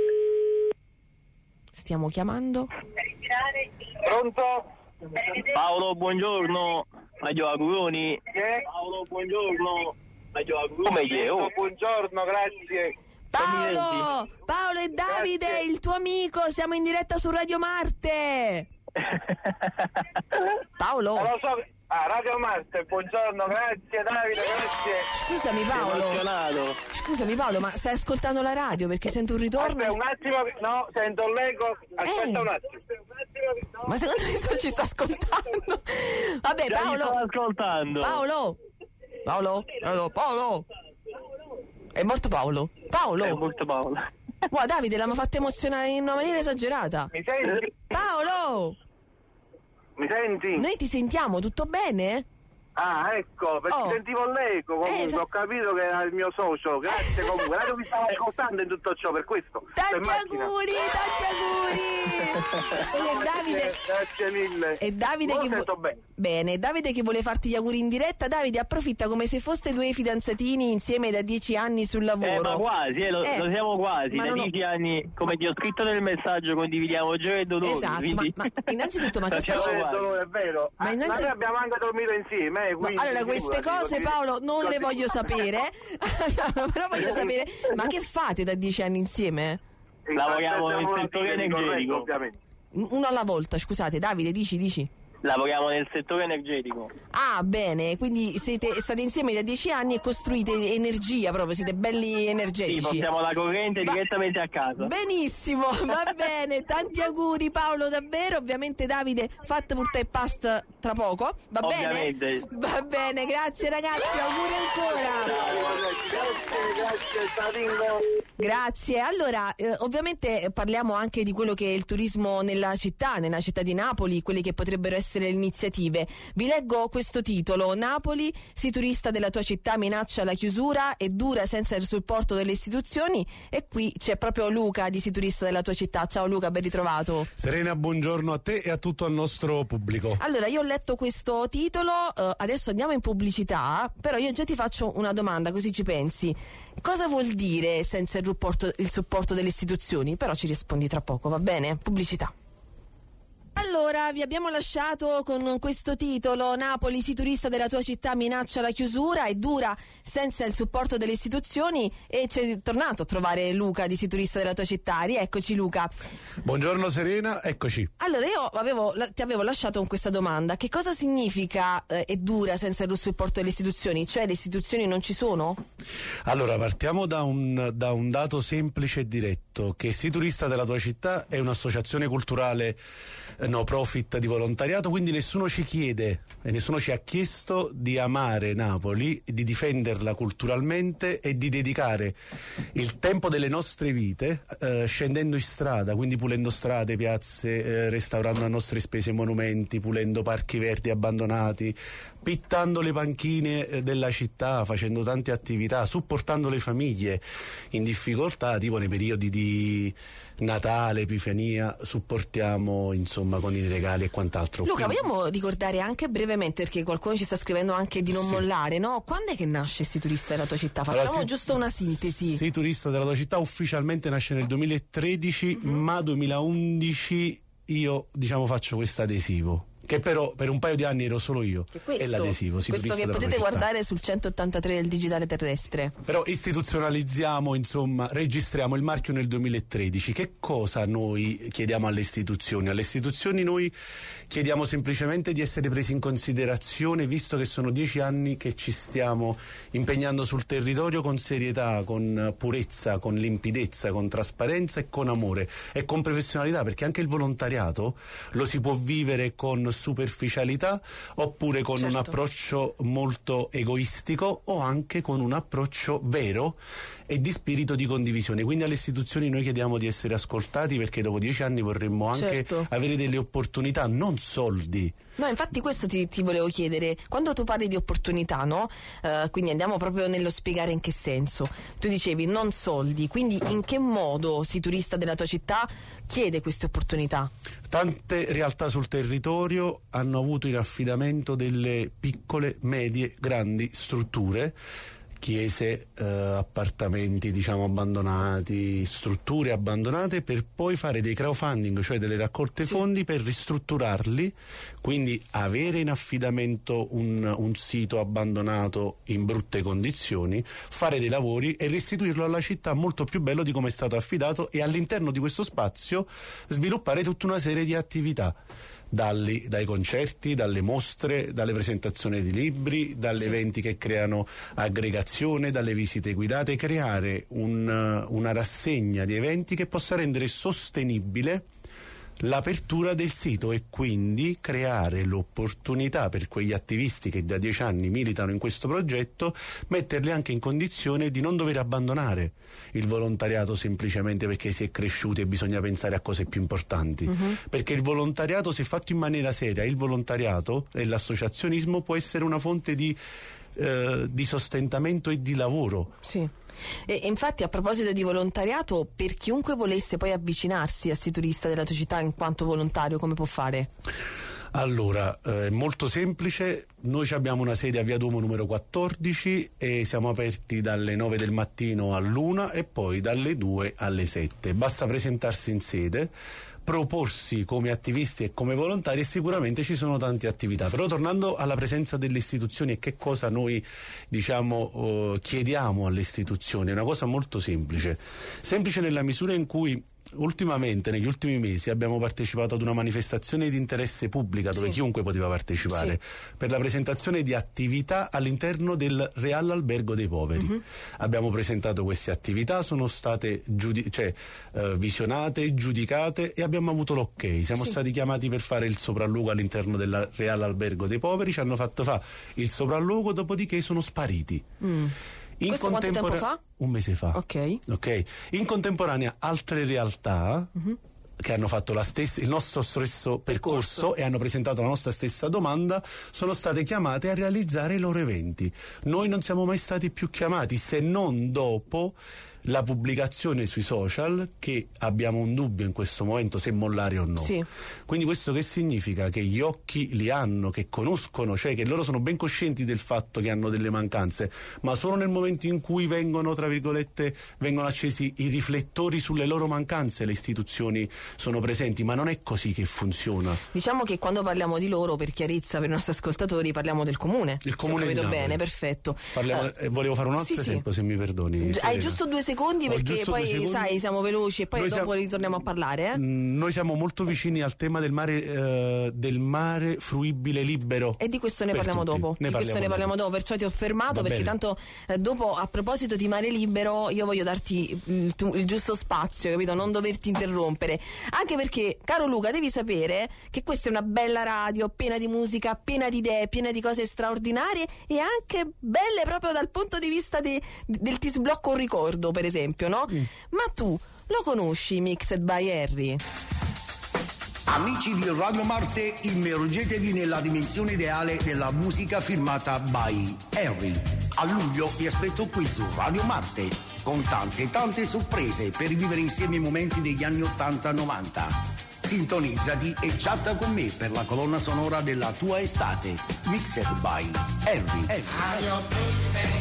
[SPEAKER 2] Stiamo chiamando.
[SPEAKER 12] Pronto? Paolo, buongiorno. Maggio auguroni. Paolo, buongiorno. Maggio auguroni. Come che? Oh. Buongiorno, grazie.
[SPEAKER 2] Paolo, Paolo e Davide, grazie. Il tuo amico, siamo in diretta su Radio Marte. Paolo.
[SPEAKER 13] Non lo so. Ah, Radio Marte, buongiorno, grazie Davide, grazie.
[SPEAKER 2] Scusami Paolo. Scusami Paolo, ma stai ascoltando la radio perché sento un ritorno?
[SPEAKER 13] Aspetta un attimo, no, sento l'eco. Aspetta eh. un attimo.
[SPEAKER 2] Ma secondo me ci sta ascoltando. Vabbè,
[SPEAKER 12] già
[SPEAKER 2] Paolo.
[SPEAKER 12] Sto ascoltando.
[SPEAKER 2] Paolo. Paolo. Paolo. Paolo. È morto Paolo. Paolo.
[SPEAKER 12] È morto Paolo.
[SPEAKER 2] Wow, Davide, l'hanno fatto emozionare in una maniera esagerata.
[SPEAKER 13] Mi senti?
[SPEAKER 2] Paolo!
[SPEAKER 13] Mi senti?
[SPEAKER 2] Noi ti sentiamo, tutto bene?
[SPEAKER 13] Ah, ecco, perché
[SPEAKER 2] Oh.
[SPEAKER 13] sentivo l'eco, comunque
[SPEAKER 2] Eh, fa-
[SPEAKER 13] ho capito che era il mio socio, grazie comunque, radio vi stavo ascoltando in tutto ciò, per questo.
[SPEAKER 2] Tanti
[SPEAKER 13] in macchina.
[SPEAKER 2] auguri, tanti auguri! E Davide,
[SPEAKER 13] Grazie mille.
[SPEAKER 2] e Davide
[SPEAKER 13] Ora
[SPEAKER 2] che
[SPEAKER 13] sento
[SPEAKER 2] vu-
[SPEAKER 13] bene.
[SPEAKER 2] Bene, Davide che vuole farti gli auguri in diretta. Davide, approfitta come se foste due fidanzatini insieme da dieci anni sul lavoro.
[SPEAKER 12] Eh, ma quasi, eh, lo,
[SPEAKER 2] Eh,
[SPEAKER 12] lo siamo quasi,
[SPEAKER 2] ma
[SPEAKER 12] da
[SPEAKER 2] non ho-
[SPEAKER 12] dieci anni, come ti ho scritto nel messaggio, condividiamo gioia e dolore.
[SPEAKER 2] Esatto,
[SPEAKER 12] quindi...
[SPEAKER 2] ma, ma innanzitutto, ma che
[SPEAKER 12] Facciamo
[SPEAKER 2] faccio?
[SPEAKER 12] uguali.
[SPEAKER 13] Dolore, è vero.
[SPEAKER 2] Ma
[SPEAKER 13] Ma,
[SPEAKER 2] innanzi-
[SPEAKER 13] noi abbiamo anche dormito insieme, eh,
[SPEAKER 2] No,
[SPEAKER 13] quindi,
[SPEAKER 2] allora, queste
[SPEAKER 13] figurati,
[SPEAKER 2] cose,
[SPEAKER 13] così-
[SPEAKER 2] Paolo, non le
[SPEAKER 13] così-
[SPEAKER 2] voglio sapere. No, però voglio sapere, ma che fate da dieci anni insieme?
[SPEAKER 12] Lavoriamo nel
[SPEAKER 13] Aspettiamo
[SPEAKER 12] settore
[SPEAKER 13] la fine di corretto,
[SPEAKER 12] energetico.
[SPEAKER 13] ovviamente.
[SPEAKER 2] Uno alla volta, scusate, Davide, dici, dici.
[SPEAKER 12] Lavoriamo nel settore energetico.
[SPEAKER 2] Ah, bene, quindi siete, state insieme da dieci anni e costruite energia proprio, siete belli
[SPEAKER 12] Sì,
[SPEAKER 2] energetici.
[SPEAKER 12] portiamo la corrente
[SPEAKER 2] Va-
[SPEAKER 12] direttamente a casa.
[SPEAKER 2] Benissimo, va bene, tanti auguri Paolo, davvero. Ovviamente Davide, fatto purta e pasta tra poco, va
[SPEAKER 12] Ovviamente.
[SPEAKER 2] bene? Va bene, grazie ragazzi, auguri ancora.
[SPEAKER 13] Grazie, grazie, Staringo.
[SPEAKER 2] Grazie, allora eh, ovviamente parliamo anche di quello che è il turismo nella città, nella città di Napoli, quelle che potrebbero essere le iniziative. Vi leggo questo titolo: Napoli, sii turista della tua città, minaccia la chiusura e dura senza il supporto delle istituzioni. E qui c'è proprio Luca di Sii turista della tua città. Ciao Luca, ben ritrovato.
[SPEAKER 14] Serena, buongiorno a te e a tutto il nostro pubblico.
[SPEAKER 2] Allora, io ho letto questo titolo, eh, adesso andiamo in pubblicità, però io già ti faccio una domanda così ci pensi. Cosa vuol dire senza il supporto, il supporto delle istituzioni? Però ci rispondi tra poco, va bene? Pubblicità. Allora, vi abbiamo lasciato con questo titolo: Napoli, sii turista della tua città, minaccia la chiusura e dura senza il supporto delle istituzioni. E c'è tornato a trovare Luca di Sii turista della tua città. Rieccoci Luca.
[SPEAKER 14] Buongiorno Serena, eccoci.
[SPEAKER 2] Allora, io avevo, la- ti avevo lasciato con questa domanda: che cosa significa eh, è dura senza il supporto delle istituzioni? Cioè le istituzioni non ci sono?
[SPEAKER 14] Allora, partiamo da un, da un dato semplice e diretto, che Sii turista della tua città è un'associazione culturale eh, no profit di volontariato, quindi nessuno ci chiede e nessuno ci ha chiesto di amare Napoli, di difenderla culturalmente e di dedicare il tempo delle nostre vite eh, scendendo in strada, quindi pulendo strade, piazze, eh, restaurando a nostre spese monumenti, pulendo parchi verdi abbandonati, pittando le panchine eh, della città, facendo tante attività, supportando le famiglie in difficoltà, tipo nei periodi di Natale, Epifania, supportiamo insomma con i regali e quant'altro.
[SPEAKER 2] Luca,
[SPEAKER 14] Quindi-
[SPEAKER 2] vogliamo ricordare anche brevemente, perché qualcuno ci sta scrivendo anche di non
[SPEAKER 14] Sì.
[SPEAKER 2] mollare, no? Quando è che nasce Sii turista della tua città? Facciamo
[SPEAKER 14] Allora, sì-
[SPEAKER 2] giusto una sintesi.
[SPEAKER 14] Sii turista della tua città ufficialmente nasce nel duemilatredici,
[SPEAKER 2] Mm-hmm.
[SPEAKER 14] ma duemilaundici io diciamo faccio questo adesivo, che però per un paio di anni ero solo io,
[SPEAKER 2] Che questo,
[SPEAKER 14] e l'adesivo Sii
[SPEAKER 2] questo
[SPEAKER 14] turista
[SPEAKER 2] che
[SPEAKER 14] della
[SPEAKER 2] potete
[SPEAKER 14] tua città.
[SPEAKER 2] guardare sul centottantatré del digitale terrestre.
[SPEAKER 14] Però istituzionalizziamo, insomma, registriamo il marchio nel duemilatredici. Che cosa noi chiediamo alle istituzioni? Alle istituzioni noi chiediamo semplicemente di essere presi in considerazione, visto che sono dieci anni che ci stiamo impegnando sul territorio con serietà, con purezza, con limpidezza, con trasparenza e con amore e con professionalità, perché anche il volontariato lo si può vivere con superficialità oppure con
[SPEAKER 2] Certo.
[SPEAKER 14] un approccio molto egoistico o anche con un approccio vero e di spirito di condivisione. Quindi alle istituzioni noi chiediamo di essere ascoltati, perché dopo dieci anni vorremmo anche
[SPEAKER 2] Certo.
[SPEAKER 14] avere delle opportunità, non soldi.
[SPEAKER 2] No, infatti questo ti, ti volevo chiedere. Quando tu parli di opportunità, no? Eh, quindi andiamo proprio nello spiegare in che senso. Tu dicevi non soldi, quindi in che modo Sii turista della tua città chiede queste opportunità?
[SPEAKER 14] Tante realtà sul territorio hanno avuto in affidamento delle piccole, medie, grandi strutture, chiese, eh, appartamenti diciamo abbandonati, strutture abbandonate, per poi fare dei crowdfunding, cioè delle raccolte
[SPEAKER 2] Sì.
[SPEAKER 14] fondi per ristrutturarli, quindi avere in affidamento un, un sito abbandonato in brutte condizioni, fare dei lavori e restituirlo alla città molto più bello di come è stato affidato, e all'interno di questo spazio sviluppare tutta una serie di attività. Dalli, dai concerti, dalle mostre, dalle presentazioni di libri, dagli
[SPEAKER 2] Sì.
[SPEAKER 14] eventi che creano aggregazione, dalle visite guidate, creare un, una rassegna di eventi che possa rendere sostenibile l'apertura del sito e quindi creare l'opportunità per quegli attivisti che da dieci anni militano in questo progetto, metterli anche in condizione di non dover abbandonare il volontariato semplicemente perché si è cresciuti e bisogna pensare a cose più importanti, uh-huh. perché il volontariato, se fatto in maniera seria, il volontariato e l'associazionismo può essere una fonte di, eh, di sostentamento e di lavoro. Sì.
[SPEAKER 2] E infatti, a proposito di volontariato, per chiunque volesse poi avvicinarsi a Sito Turista della tua città in quanto volontario, come può fare?
[SPEAKER 14] Allora, è eh, molto semplice. Noi abbiamo una sede a Via Duomo numero quattordici e siamo aperti dalle nove del mattino all'una e poi dalle due alle sette. Basta presentarsi in sede, proporsi come attivisti e come volontari e sicuramente ci sono tante attività. Però tornando alla presenza delle istituzioni e che cosa noi diciamo uh, chiediamo alle istituzioni, è una cosa molto semplice, semplice nella misura in cui ultimamente, negli ultimi mesi, abbiamo partecipato ad una manifestazione di interesse pubblica dove sì. chiunque poteva partecipare sì. per la presentazione di attività all'interno del Real Albergo dei Poveri. Uh-huh. Abbiamo presentato queste attività, sono state giudi- cioè, uh, visionate, giudicate e abbiamo avuto l'ok. Siamo sì. stati chiamati per fare il sopralluogo all'interno del Real Albergo dei Poveri, ci hanno fatto fare il sopralluogo, dopodiché sono spariti. Mm. In
[SPEAKER 2] Questo quanto tempo fa?
[SPEAKER 14] Un mese fa.
[SPEAKER 2] Ok.
[SPEAKER 14] Ok. In contemporanea altre realtà uh-huh. che hanno fatto la stessa, il nostro stesso percorso, percorso e hanno presentato la nostra stessa domanda sono state chiamate a realizzare i loro eventi. Noi non siamo mai stati più chiamati, se non dopo la pubblicazione sui social, che abbiamo un dubbio in questo momento se mollare o no. Sì. Quindi questo che significa? Che gli occhi li hanno, che conoscono, cioè che loro sono ben coscienti del fatto che hanno delle mancanze, ma solo nel momento in cui vengono, tra virgolette, vengono accesi i riflettori sulle loro mancanze le istituzioni sono presenti, ma non è così che funziona.
[SPEAKER 2] Diciamo che quando parliamo di loro, per chiarezza per i nostri ascoltatori, parliamo del comune.
[SPEAKER 14] Il comune
[SPEAKER 2] se ho
[SPEAKER 14] di
[SPEAKER 2] capito
[SPEAKER 14] Napoli.
[SPEAKER 2] Bene, perfetto.
[SPEAKER 14] Parliamo, uh, eh, volevo fare un altro
[SPEAKER 2] sì,
[SPEAKER 14] esempio,
[SPEAKER 2] sì.
[SPEAKER 14] se mi perdoni.
[SPEAKER 2] Hai
[SPEAKER 14] Serena.
[SPEAKER 2] giusto due secondi perché poi secondi. sai siamo veloci e poi
[SPEAKER 14] noi
[SPEAKER 2] dopo
[SPEAKER 14] siamo,
[SPEAKER 2] ritorniamo a parlare. Eh?
[SPEAKER 14] Noi siamo molto vicini al tema del mare, eh, del mare fruibile libero.
[SPEAKER 2] E di questo ne parliamo
[SPEAKER 14] tutti.
[SPEAKER 2] dopo.
[SPEAKER 14] Ne
[SPEAKER 2] di questo ne parliamo dopo, perciò ti ho fermato. Va perché bene. tanto eh, dopo, a proposito di mare libero, io voglio darti il, tu, il giusto spazio, capito? Non doverti interrompere. Anche perché, caro Luca, devi sapere che questa è una bella radio, piena di musica, piena di idee, piena di cose straordinarie e anche belle proprio dal punto di vista de, del ti sblocco un ricordo, per esempio, no? Mm. Ma tu lo conosci Mixed by Harry?
[SPEAKER 6] Amici di Radio Marte, immergetevi nella dimensione ideale della musica firmata by Harry. A luglio vi aspetto qui su Radio Marte con tante tante sorprese per rivivere insieme i momenti degli anni ottanta novanta. Sintonizzati e chatta con me per la colonna sonora della tua estate. Mixed by Harry. Harry.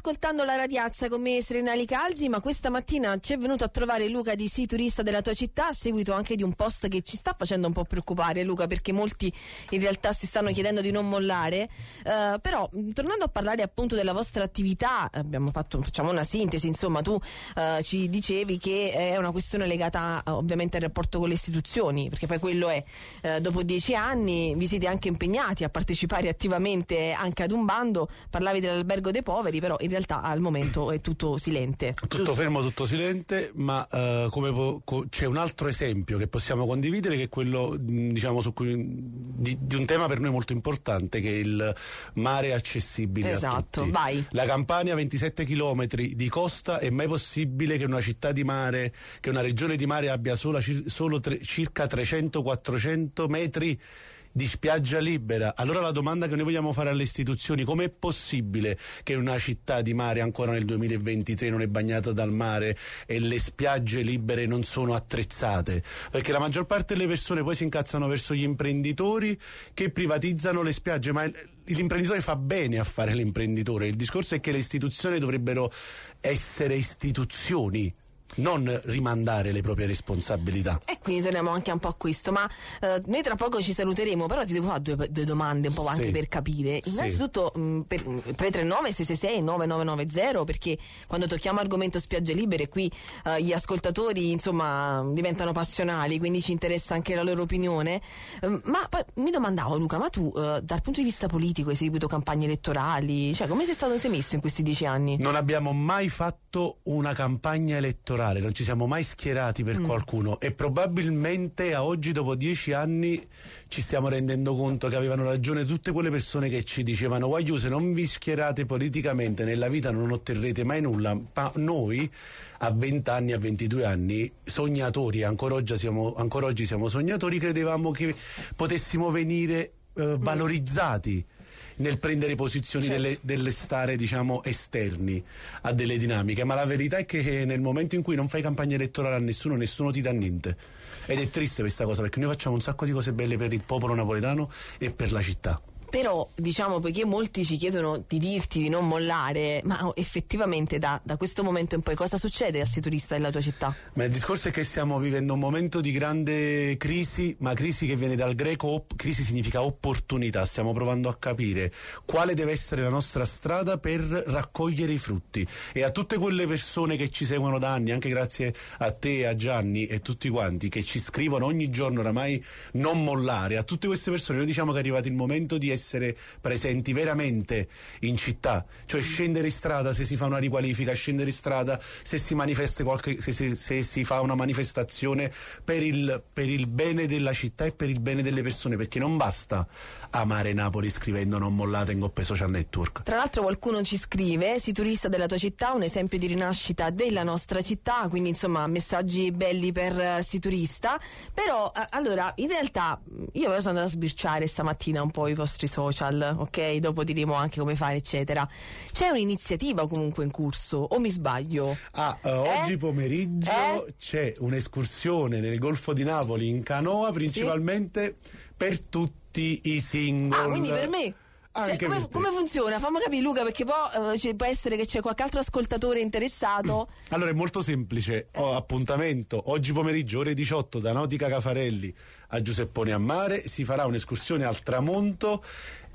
[SPEAKER 2] ascoltando la Radiazza con me, Serena Licalzi, ma questa mattina ci è venuto a trovare Luca di Sii Turista della tua città, a seguito anche di un post che ci sta facendo un po' preoccupare, Luca, perché molti in realtà si stanno chiedendo di non mollare. Uh, però, tornando a parlare appunto della vostra attività, abbiamo fatto, facciamo una sintesi, insomma, tu uh, ci dicevi che è una questione legata uh, ovviamente al rapporto con le istituzioni, perché poi quello è, uh, dopo dieci anni vi siete anche impegnati a partecipare attivamente anche ad un bando, parlavi dell'albergo dei poveri, però in realtà al momento è tutto silente.
[SPEAKER 14] Tutto
[SPEAKER 2] giusto?
[SPEAKER 14] fermo, tutto silente, ma uh, come po- co- c'è un altro esempio che possiamo condividere, che è quello diciamo su cui, di, di un tema per noi molto importante, che è il mare accessibile
[SPEAKER 2] esatto,
[SPEAKER 14] a tutti.
[SPEAKER 2] Vai.
[SPEAKER 14] La Campania, ventisette chilometri di costa, è mai possibile che una città di mare, che una regione di mare abbia solo, solo tre, circa trecento quattrocento metri di spiaggia libera? Allora la domanda che noi vogliamo fare alle istituzioni: com'è possibile che una città di mare ancora nel duemilaventitré non è bagnata dal mare e le spiagge libere non sono attrezzate? Perché la maggior parte delle persone poi si incazzano verso gli imprenditori che privatizzano le spiagge, ma l'imprenditore fa bene a fare l'imprenditore. Il discorso è che le istituzioni dovrebbero essere istituzioni, non rimandare le proprie responsabilità.
[SPEAKER 2] E quindi torniamo anche un po' a questo, ma eh, noi tra poco ci saluteremo, però ti devo fare due, due domande un po'
[SPEAKER 14] Sì.
[SPEAKER 2] anche per capire.
[SPEAKER 14] Sì.
[SPEAKER 2] Innanzitutto mh, per, tre tre nove sei sei sei nove nove nove zero, perché quando tocchiamo argomento spiagge libere qui eh, gli ascoltatori insomma diventano passionali, quindi ci interessa anche la loro opinione. Eh, ma poi mi domandavo, Luca, ma tu eh, dal punto di vista politico hai seguito campagne elettorali? Cioè, come sei stato sei messo in questi dieci anni?
[SPEAKER 14] Non abbiamo mai fatto una campagna elettorale, non ci siamo mai schierati per mm. qualcuno, e probabilmente a oggi, dopo dieci anni, ci stiamo rendendo conto che avevano ragione tutte quelle persone che ci dicevano: guagliù, se non vi schierate politicamente nella vita non otterrete mai nulla. Ma noi a venti anni, a ventidue anni, sognatori, ancora oggi siamo, ancora oggi siamo sognatori, credevamo che potessimo venire eh, valorizzati nel prendere posizioni, certo, delle, delle stare diciamo esterni a delle dinamiche, ma la verità è che nel momento in cui non fai campagna elettorale a nessuno, nessuno ti dà niente, ed è triste questa cosa, perché noi facciamo un sacco di cose belle per il popolo napoletano e per la città.
[SPEAKER 2] Però, diciamo, poiché molti ci chiedono di dirti di non mollare, ma effettivamente da, da questo momento in poi cosa succede a Sii Turista della tua città?
[SPEAKER 14] Ma il discorso è che stiamo vivendo un momento di grande crisi, ma crisi che viene dal greco, op- crisi significa opportunità. Stiamo provando a capire quale deve essere la nostra strada per raccogliere i frutti, e a tutte quelle persone che ci seguono da anni, anche grazie a te, a Gianni e tutti quanti che ci scrivono ogni giorno oramai non mollare, a tutte queste persone noi diciamo che è arrivato il momento di essere essere presenti veramente in città, cioè scendere in strada se si fa una riqualifica, scendere in strada se si manifesta qualche, se, se, se si fa una manifestazione per il, per il bene della città e per il bene delle persone, perché non basta amare Napoli scrivendo non mollate in coppe social network.
[SPEAKER 2] Tra l'altro qualcuno ci scrive: Sii Turista della tua città, un esempio di rinascita della nostra città, quindi insomma messaggi belli per uh, Sii Turista. Però uh, allora in realtà io sono andata a sbirciare stamattina un po' i vostri social, ok? Dopo diremo anche come fare eccetera. C'è un'iniziativa comunque in corso, o mi sbaglio?
[SPEAKER 14] Ah, uh,
[SPEAKER 2] eh?
[SPEAKER 14] oggi pomeriggio eh? c'è un'escursione nel Golfo di Napoli in canoa, principalmente sì? per tutti i single.
[SPEAKER 2] Ah, quindi per me? Cioè, come, come funziona? Fammi capire, Luca, perché poi uh, può essere che c'è qualche altro ascoltatore interessato.
[SPEAKER 14] Allora è molto semplice, ho appuntamento oggi pomeriggio ore diciotto da Nautica Cafarelli a Giuseppone a Mare, si farà un'escursione al tramonto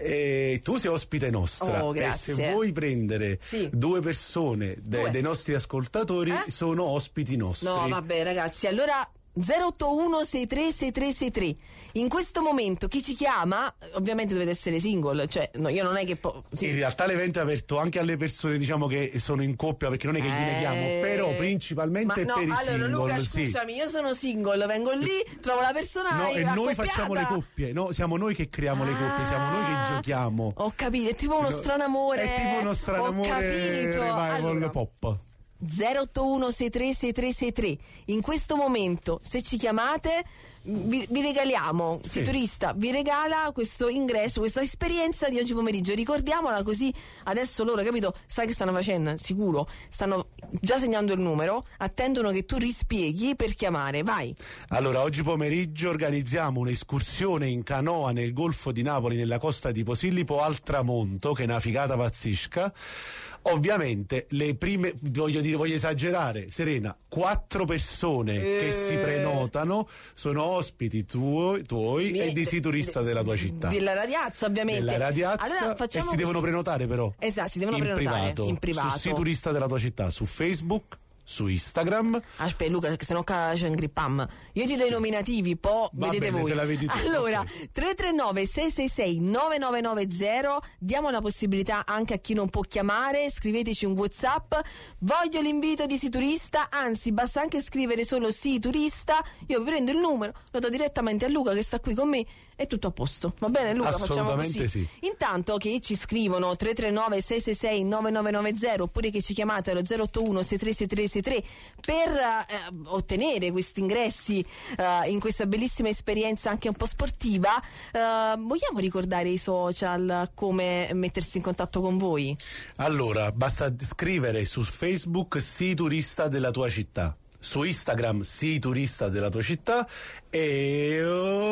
[SPEAKER 14] e tu sei ospite nostra.
[SPEAKER 2] Oh,
[SPEAKER 14] e se vuoi prendere sì. due persone de, due. dei nostri ascoltatori eh? sono ospiti nostri.
[SPEAKER 2] No, vabbè ragazzi, allora zero otto uno sei tre sei tre sei tre. In questo momento chi ci chiama, ovviamente dovete essere single, cioè no, io non è che po- sì.
[SPEAKER 14] In realtà l'evento è aperto anche alle persone diciamo che sono in coppia, perché non è che gli neghiamo, eh... però principalmente
[SPEAKER 2] Ma no,
[SPEAKER 14] per i
[SPEAKER 2] allora,
[SPEAKER 14] single.
[SPEAKER 2] Luca,
[SPEAKER 14] sì.
[SPEAKER 2] scusami, io sono single, vengo lì, trovo la persona
[SPEAKER 14] no, e noi
[SPEAKER 2] accoppiata.
[SPEAKER 14] facciamo le coppie, no, siamo noi che creiamo ah, le coppie, siamo noi che giochiamo.
[SPEAKER 2] Ho capito, è tipo uno strano amore.
[SPEAKER 14] È tipo uno strano amore revival allora. Pop.
[SPEAKER 2] zero otto uno sei tre sei tre sei tre. In questo momento se ci chiamate vi, vi regaliamo,
[SPEAKER 14] Sì.
[SPEAKER 2] Sì Turista vi regala questo ingresso, questa esperienza di oggi pomeriggio. Ricordiamola, così adesso loro, capito, sai che stanno facendo, sicuro, stanno già segnando il numero, attendono che tu rispieghi per chiamare. Vai.
[SPEAKER 14] Allora, oggi pomeriggio organizziamo un'escursione in canoa nel Golfo di Napoli, nella costa di Posillipo al tramonto, che è una figata pazzesca. Ovviamente le prime, voglio dire, voglio esagerare, Serena, quattro persone
[SPEAKER 2] Eh.
[SPEAKER 14] che si prenotano sono ospiti tuoi, tuoi e di Sì Turista della tua città.
[SPEAKER 2] Della ragazza, ovviamente.
[SPEAKER 14] Della ragazza,
[SPEAKER 2] Allora,
[SPEAKER 14] e
[SPEAKER 2] facciamo
[SPEAKER 14] si
[SPEAKER 2] così.
[SPEAKER 14] devono prenotare però.
[SPEAKER 2] Esatto, si devono
[SPEAKER 14] in
[SPEAKER 2] prenotare
[SPEAKER 14] privato,
[SPEAKER 2] in privato.
[SPEAKER 14] su Sì Turista della tua città, su Facebook, su Instagram.
[SPEAKER 2] Aspetta Luca, che sennò c'è un grippam. Io ti do i nominativi, poi
[SPEAKER 14] Va
[SPEAKER 2] vedete
[SPEAKER 14] bene,
[SPEAKER 2] voi.
[SPEAKER 14] te la vedi tu,
[SPEAKER 2] Allora,
[SPEAKER 14] ok.
[SPEAKER 2] tre tre nove sei sei sei nove nove nove zero, diamo la possibilità anche a chi non può chiamare, scriveteci un WhatsApp. Voglio l'invito di Sì Turista, anzi basta anche scrivere solo Sì Turista, io vi prendo il numero, lo do direttamente a Luca che sta qui con me, è tutto a posto. Va bene Luca? Facciamo
[SPEAKER 14] Assolutamente
[SPEAKER 2] così.
[SPEAKER 14] sì.
[SPEAKER 2] Intanto che ci scrivono tre tre nove sei sei sei nove nove nove zero, oppure che ci chiamate allo zero otto uno sei tre sei tre sei tre per eh, ottenere questi ingressi eh, in questa bellissima esperienza anche un po' sportiva. Eh, vogliamo ricordare i social, come mettersi in contatto con voi?
[SPEAKER 14] Allora, basta scrivere su Facebook Sì Turista della tua città, su Instagram Sì Turista della tua città e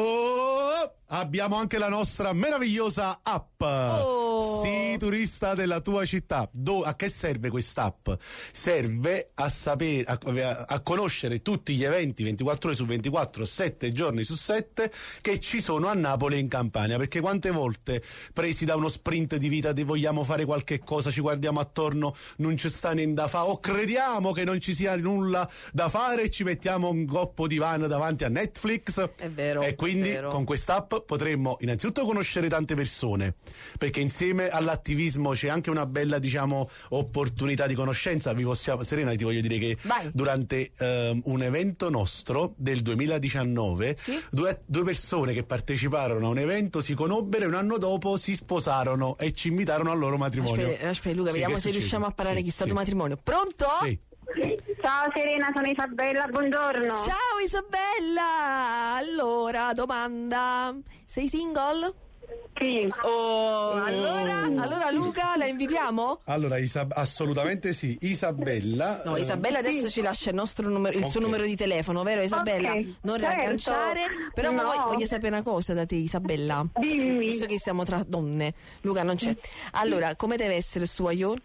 [SPEAKER 14] oh, abbiamo anche la nostra meravigliosa app
[SPEAKER 2] Oh.
[SPEAKER 14] Sì Turista della tua città. Do- a che serve quest'app? Serve a sapere, a, a conoscere tutti gli eventi ventiquattro ore su ventiquattro, sette giorni su sette che ci sono a Napoli e in Campania, perché quante volte presi da uno sprint di vita di vogliamo fare qualche cosa, ci guardiamo attorno, non ci sta niente da fare o crediamo che non ci sia nulla da fare e ci mettiamo un coppo di van davanti a Netflix.
[SPEAKER 2] È vero.
[SPEAKER 14] E quindi
[SPEAKER 2] è vero.
[SPEAKER 14] con quest'app potremmo innanzitutto conoscere tante persone, perché insieme all'attivismo c'è anche una bella, diciamo, opportunità di conoscenza. Vi possiamo, Serena, ti voglio dire che
[SPEAKER 2] Vai.
[SPEAKER 14] durante ehm, un evento nostro del duemiladiciannove
[SPEAKER 2] Sì?
[SPEAKER 14] due, due persone che parteciparono a un evento si conobbero e un anno dopo si sposarono e ci invitarono al loro matrimonio.
[SPEAKER 2] Aspetta, aspetta Luca,
[SPEAKER 14] Sì,
[SPEAKER 2] vediamo
[SPEAKER 14] che
[SPEAKER 2] se
[SPEAKER 14] succede?
[SPEAKER 2] riusciamo a parlare
[SPEAKER 14] Sì,
[SPEAKER 2] chi sta
[SPEAKER 14] sì.
[SPEAKER 2] tuo matrimonio. Pronto?
[SPEAKER 14] Sì.
[SPEAKER 15] Ciao Serena, sono Isabella, buongiorno.
[SPEAKER 2] Ciao Isabella! Allora, domanda: sei single?
[SPEAKER 15] Sì.
[SPEAKER 2] Oh, allora, allora Luca, la invitiamo?
[SPEAKER 14] Allora, Isa- assolutamente sì. Isabella.
[SPEAKER 2] No,
[SPEAKER 14] eh,
[SPEAKER 2] Isabella adesso ci lascia il nostro numero, il suo
[SPEAKER 14] Ok.
[SPEAKER 2] numero di telefono, vero Isabella?
[SPEAKER 15] Ok,
[SPEAKER 2] Non
[SPEAKER 15] certo.
[SPEAKER 2] riagganciare, però
[SPEAKER 15] No.
[SPEAKER 2] voglio, voglio sapere una cosa da te Isabella.
[SPEAKER 15] Dimmi.
[SPEAKER 2] Visto che siamo tra donne, Luca non c'è. Allora, come deve essere il suo io?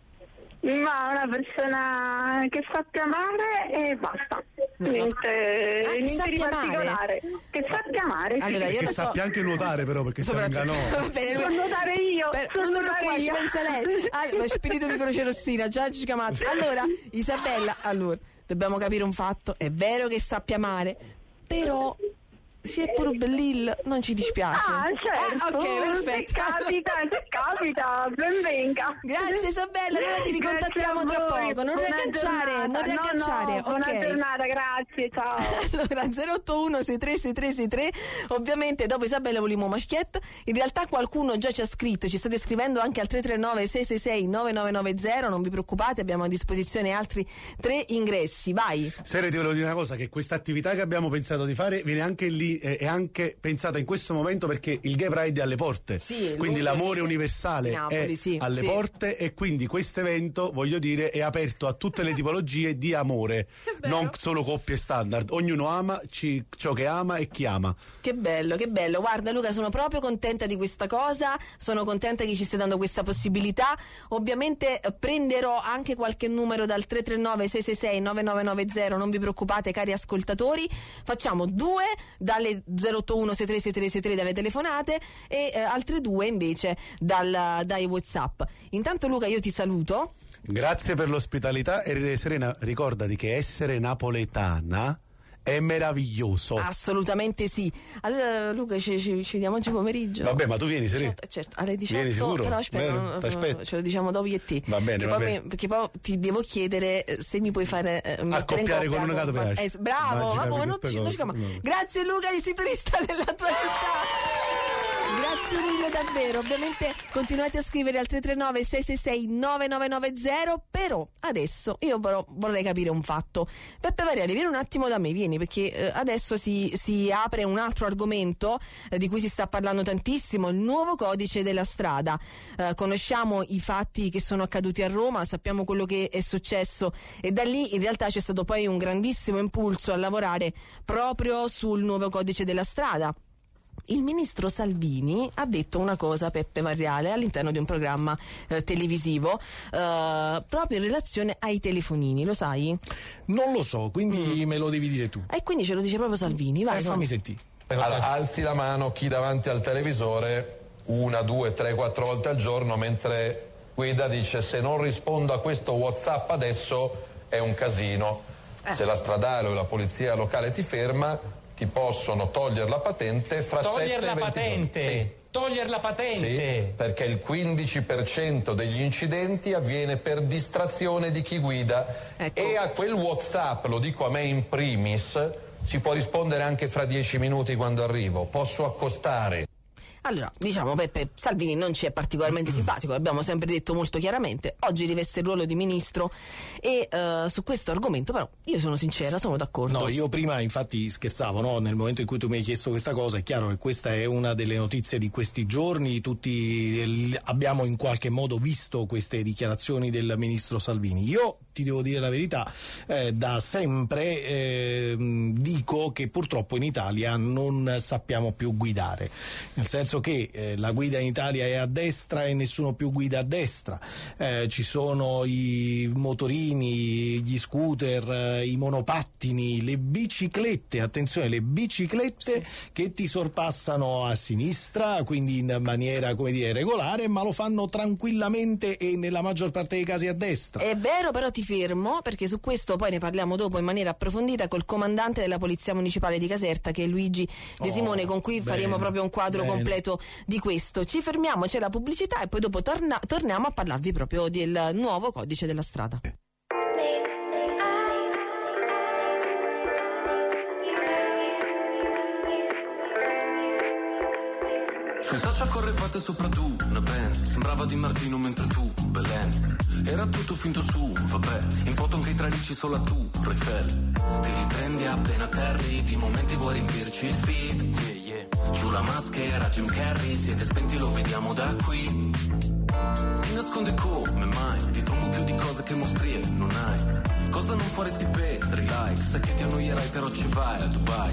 [SPEAKER 15] Ma una persona che sappia amare e basta. Niente,
[SPEAKER 2] Ah, che
[SPEAKER 15] niente di
[SPEAKER 2] sappia amare?
[SPEAKER 15] particolare. Che sappia amare. sì.
[SPEAKER 2] Allora, io
[SPEAKER 14] che
[SPEAKER 2] lo so-
[SPEAKER 14] sappia anche nuotare, però, perché siamo in
[SPEAKER 2] Soprattutto-
[SPEAKER 14] canoa.
[SPEAKER 2] Va bene,
[SPEAKER 15] So nuotare io,
[SPEAKER 2] Per-
[SPEAKER 15] so
[SPEAKER 2] non ti
[SPEAKER 15] nuotare
[SPEAKER 2] preoccupare, ci
[SPEAKER 15] io.
[SPEAKER 2] pensa lei. Allora, spirito di Croce Rossina, già ci chiamate. Allora, Isabella, allora, dobbiamo capire un fatto. È vero che sappia amare, però se è pure bellil, non ci dispiace.
[SPEAKER 15] Ah, certo.
[SPEAKER 2] Ah, ok, perfetto.
[SPEAKER 15] Se capita, se capita, ben venga.
[SPEAKER 2] Grazie Isabella, allora ti ricontattiamo
[SPEAKER 15] Grazie a
[SPEAKER 2] tra
[SPEAKER 15] voi.
[SPEAKER 2] poco. Non
[SPEAKER 15] Buona
[SPEAKER 2] riagganciare,
[SPEAKER 15] giornata.
[SPEAKER 2] non riagganciare.
[SPEAKER 15] No, no, buona
[SPEAKER 2] ok.
[SPEAKER 15] giornata, grazie, ciao.
[SPEAKER 2] Allora zero otto uno sei tre sei tre sei tre. Ovviamente dopo Isabella volimo maschietta. In realtà qualcuno già ci ha scritto, ci state scrivendo anche al tre tre nove sei sei sei nove nove nove zero. Non vi preoccupate, abbiamo a disposizione altri tre ingressi. Vai.
[SPEAKER 14] Sere, ti volevo dire una cosa, che questa attività che abbiamo pensato di fare viene anche lì, eh, è anche pensata in questo momento perché il Gay Pride è alle porte,
[SPEAKER 2] Sì,
[SPEAKER 14] quindi
[SPEAKER 2] l'undici
[SPEAKER 14] l'amore universale
[SPEAKER 2] di Napoli,
[SPEAKER 14] è
[SPEAKER 2] sì,
[SPEAKER 14] alle
[SPEAKER 2] sì.
[SPEAKER 14] porte e quindi questo evento, voglio dire, è aperto a tutte le tipologie di amore, non solo coppie standard, ognuno ama ci- ciò che ama e chi ama.
[SPEAKER 2] Che bello, che bello. Guarda Luca, sono proprio contenta di questa cosa, sono contenta che ci stai dando questa possibilità. Ovviamente eh, prenderò anche qualche numero dal tre tre nove sei sei sei nove nove nove zero, non vi preoccupate cari ascoltatori. Facciamo due dalle zero otto uno sei tre sei tre sei tre dalle telefonate e eh, altre due invece dal, dai WhatsApp. Intanto Luca io ti saluto.
[SPEAKER 14] Grazie per l'ospitalità e Serena, ricordati che essere napoletana è meraviglioso.
[SPEAKER 2] Assolutamente sì. Allora Luca ci, ci, ci vediamo oggi pomeriggio.
[SPEAKER 14] Vabbè, ma tu vieni, Serena.
[SPEAKER 2] Certo, certo, alle diciotto.
[SPEAKER 14] Vieni sicuro?
[SPEAKER 2] Però aspetta,
[SPEAKER 14] Vero?
[SPEAKER 2] non-
[SPEAKER 14] T'aspetto.
[SPEAKER 2] ce lo diciamo dopo io e te.
[SPEAKER 14] Va bene,
[SPEAKER 2] Che
[SPEAKER 14] va
[SPEAKER 2] poi
[SPEAKER 14] bene.
[SPEAKER 2] mi- perché poi ti devo chiedere eh, se mi puoi fare eh, mettere in
[SPEAKER 14] Accoppiare
[SPEAKER 2] coppia
[SPEAKER 14] con una
[SPEAKER 2] con-
[SPEAKER 14] Gato
[SPEAKER 2] eh, bravo,
[SPEAKER 14] Immaginavi
[SPEAKER 2] ma come non
[SPEAKER 14] questa
[SPEAKER 2] ci, non ci
[SPEAKER 14] cosa.
[SPEAKER 2] chiama.
[SPEAKER 14] No.
[SPEAKER 2] Grazie Luca, il turista della tua città. Grazie mille davvero. Ovviamente continuate a scrivere al tre tre nove sei sei sei nove nove nove zero, però adesso io però vorrei capire un fatto. Peppe Variali, vieni un attimo da me, vieni, perché eh, adesso si, si apre un altro argomento eh, di cui si sta parlando tantissimo, il nuovo codice della strada. Eh, conosciamo i fatti che sono accaduti a Roma, sappiamo quello che è successo e da lì in realtà c'è stato poi un grandissimo impulso a lavorare proprio sul nuovo codice della strada. Il ministro Salvini ha detto una cosa, Peppe Variale, all'interno di un programma eh, televisivo eh, proprio in relazione ai telefonini, lo sai?
[SPEAKER 5] Non lo so, quindi mm. me lo devi dire tu.
[SPEAKER 2] E quindi ce lo dice proprio Salvini, vai.
[SPEAKER 5] Eh, fammi sentire.
[SPEAKER 16] Allora, alzi la mano chi davanti al televisore una, due, tre, quattro volte al giorno mentre guida dice: se non rispondo a questo WhatsApp adesso è un casino. Eh. Se la stradale o la polizia locale ti ferma, ti possono togliere la patente fra
[SPEAKER 17] togliere
[SPEAKER 16] sette
[SPEAKER 17] la
[SPEAKER 16] e venti
[SPEAKER 17] patente
[SPEAKER 16] giorni. Sì.
[SPEAKER 17] Togliere la patente
[SPEAKER 16] sì, perché il quindici per cento degli incidenti avviene per distrazione di chi guida. Ecco. E a quel WhatsApp, lo dico a me in primis, si può rispondere anche fra dieci minuti quando arrivo, posso accostare.
[SPEAKER 2] Allora, diciamo, Peppe Salvini non ci è particolarmente simpatico, l'abbiamo sempre detto molto chiaramente, oggi riveste il ruolo di ministro e uh, su questo argomento però io sono sincera, sono d'accordo.
[SPEAKER 5] No, io prima infatti scherzavo, no? Nel momento in cui tu mi hai chiesto questa cosa, è chiaro che questa è una delle notizie di questi giorni, tutti abbiamo in qualche modo visto queste dichiarazioni del ministro Salvini. Io ti devo dire la verità, eh, da sempre eh, dico che purtroppo in Italia non sappiamo più guidare, nel senso che eh, la guida in Italia è a destra e nessuno più guida a destra, eh, ci sono i motorini, gli scooter, eh, i monopattini, le biciclette, attenzione, le biciclette sì. che ti sorpassano a sinistra, quindi in maniera, come dire, regolare, ma lo fanno tranquillamente e nella maggior parte dei casi a destra.
[SPEAKER 2] È vero, però ti fermo, perché su questo poi ne parliamo dopo in maniera approfondita col comandante della Polizia Municipale di Caserta, che è Luigi De Simone, oh, con cui bene, faremo proprio un quadro bene. completo di questo. Ci fermiamo, c'è la pubblicità e poi dopo torna- torniamo a parlarvi proprio del nuovo codice della strada.
[SPEAKER 18] Sui social correvate sopra tu, una Benz, sembrava Di Martino mentre tu, Belen. Era tutto finto su, vabbè, in foto anche i tralicci solo a tu, Eiffel. Ti riprendi appena atterri, di momenti vuoi riempirci il feed, yeah, yeah. Giù la maschera, Jim Carrey, siete spenti, lo vediamo da qui. Ti nasconde come mai, ti trombo più di cose che mostrie, non hai. Cosa non faresti per like, sai che ti annoierai però ci vai a Dubai.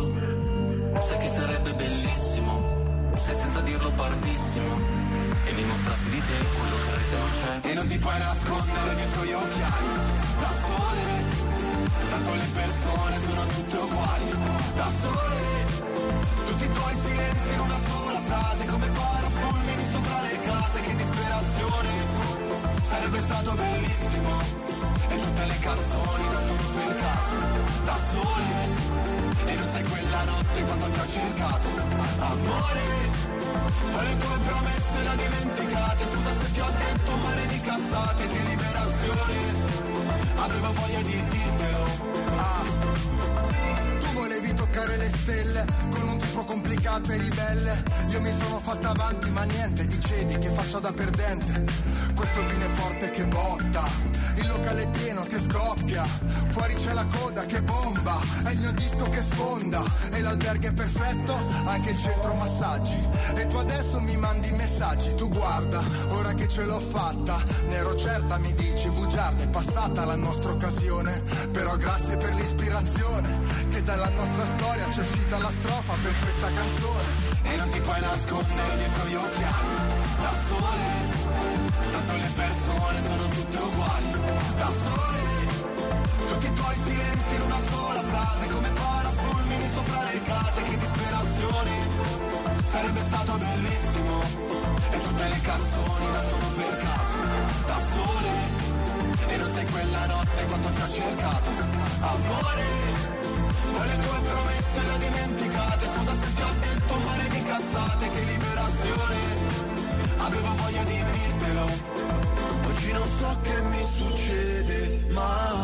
[SPEAKER 18] Oh, sai che sarebbe bellissimo se senza dirlo partissimo e mi mostrassi di te quello che rete non c'è.
[SPEAKER 19] E non ti puoi nascondere dietro gli occhiali da sole, tanto le persone sono tutte uguali da sole, tutti i tuoi silenzi in una sola frase come parafulmini sopra le case. Che disperazione, sarebbe stato bellissimo e tutte le canzoni nascono per caso da sole. E non sai quella notte quando ti ho cercato, amore, poi le tue promesse le dimenticate. Scusa se ti ho detto un mare di cazzate, che liberazione, avevo voglia di dirtelo. Ah, tu volevi toccare le stelle con un tipo complicato e ribelle. Io mi sono fatta avanti ma niente, dicevi che faccio da perdente. Questo vino è forte che botta, il locale è pieno che scoppia, fuori c'è la coda che bomba, è il mio disco che sfonda, e l'albergo è perfetto, anche il centro massaggi. E tu adesso mi mandi messaggi, tu guarda, ora che ce l'ho fatta, ne ero certa mi dici, bugiarda, è passata la nostra occasione, però grazie per l'ispirazione, che dalla nostra storia c'è uscita la strofa per questa canzone. E non ti puoi nascondere dietro gli occhiali da sole, tanto le persone sono tutte uguali da sole, tutti i tuoi silenzi in una sola frase come parafulmini sopra le case. Che disperazione, sarebbe stato bellissimo e tutte le canzoni nascono per caso da sole. E non sai quella notte quanto ti ho cercato, amore, poi le tue promesse le ho dimenticate. Scusa se ti ho detto un mare di cazzate, che liberazione, avevo voglia di dirtelo. Oggi non so che mi succede,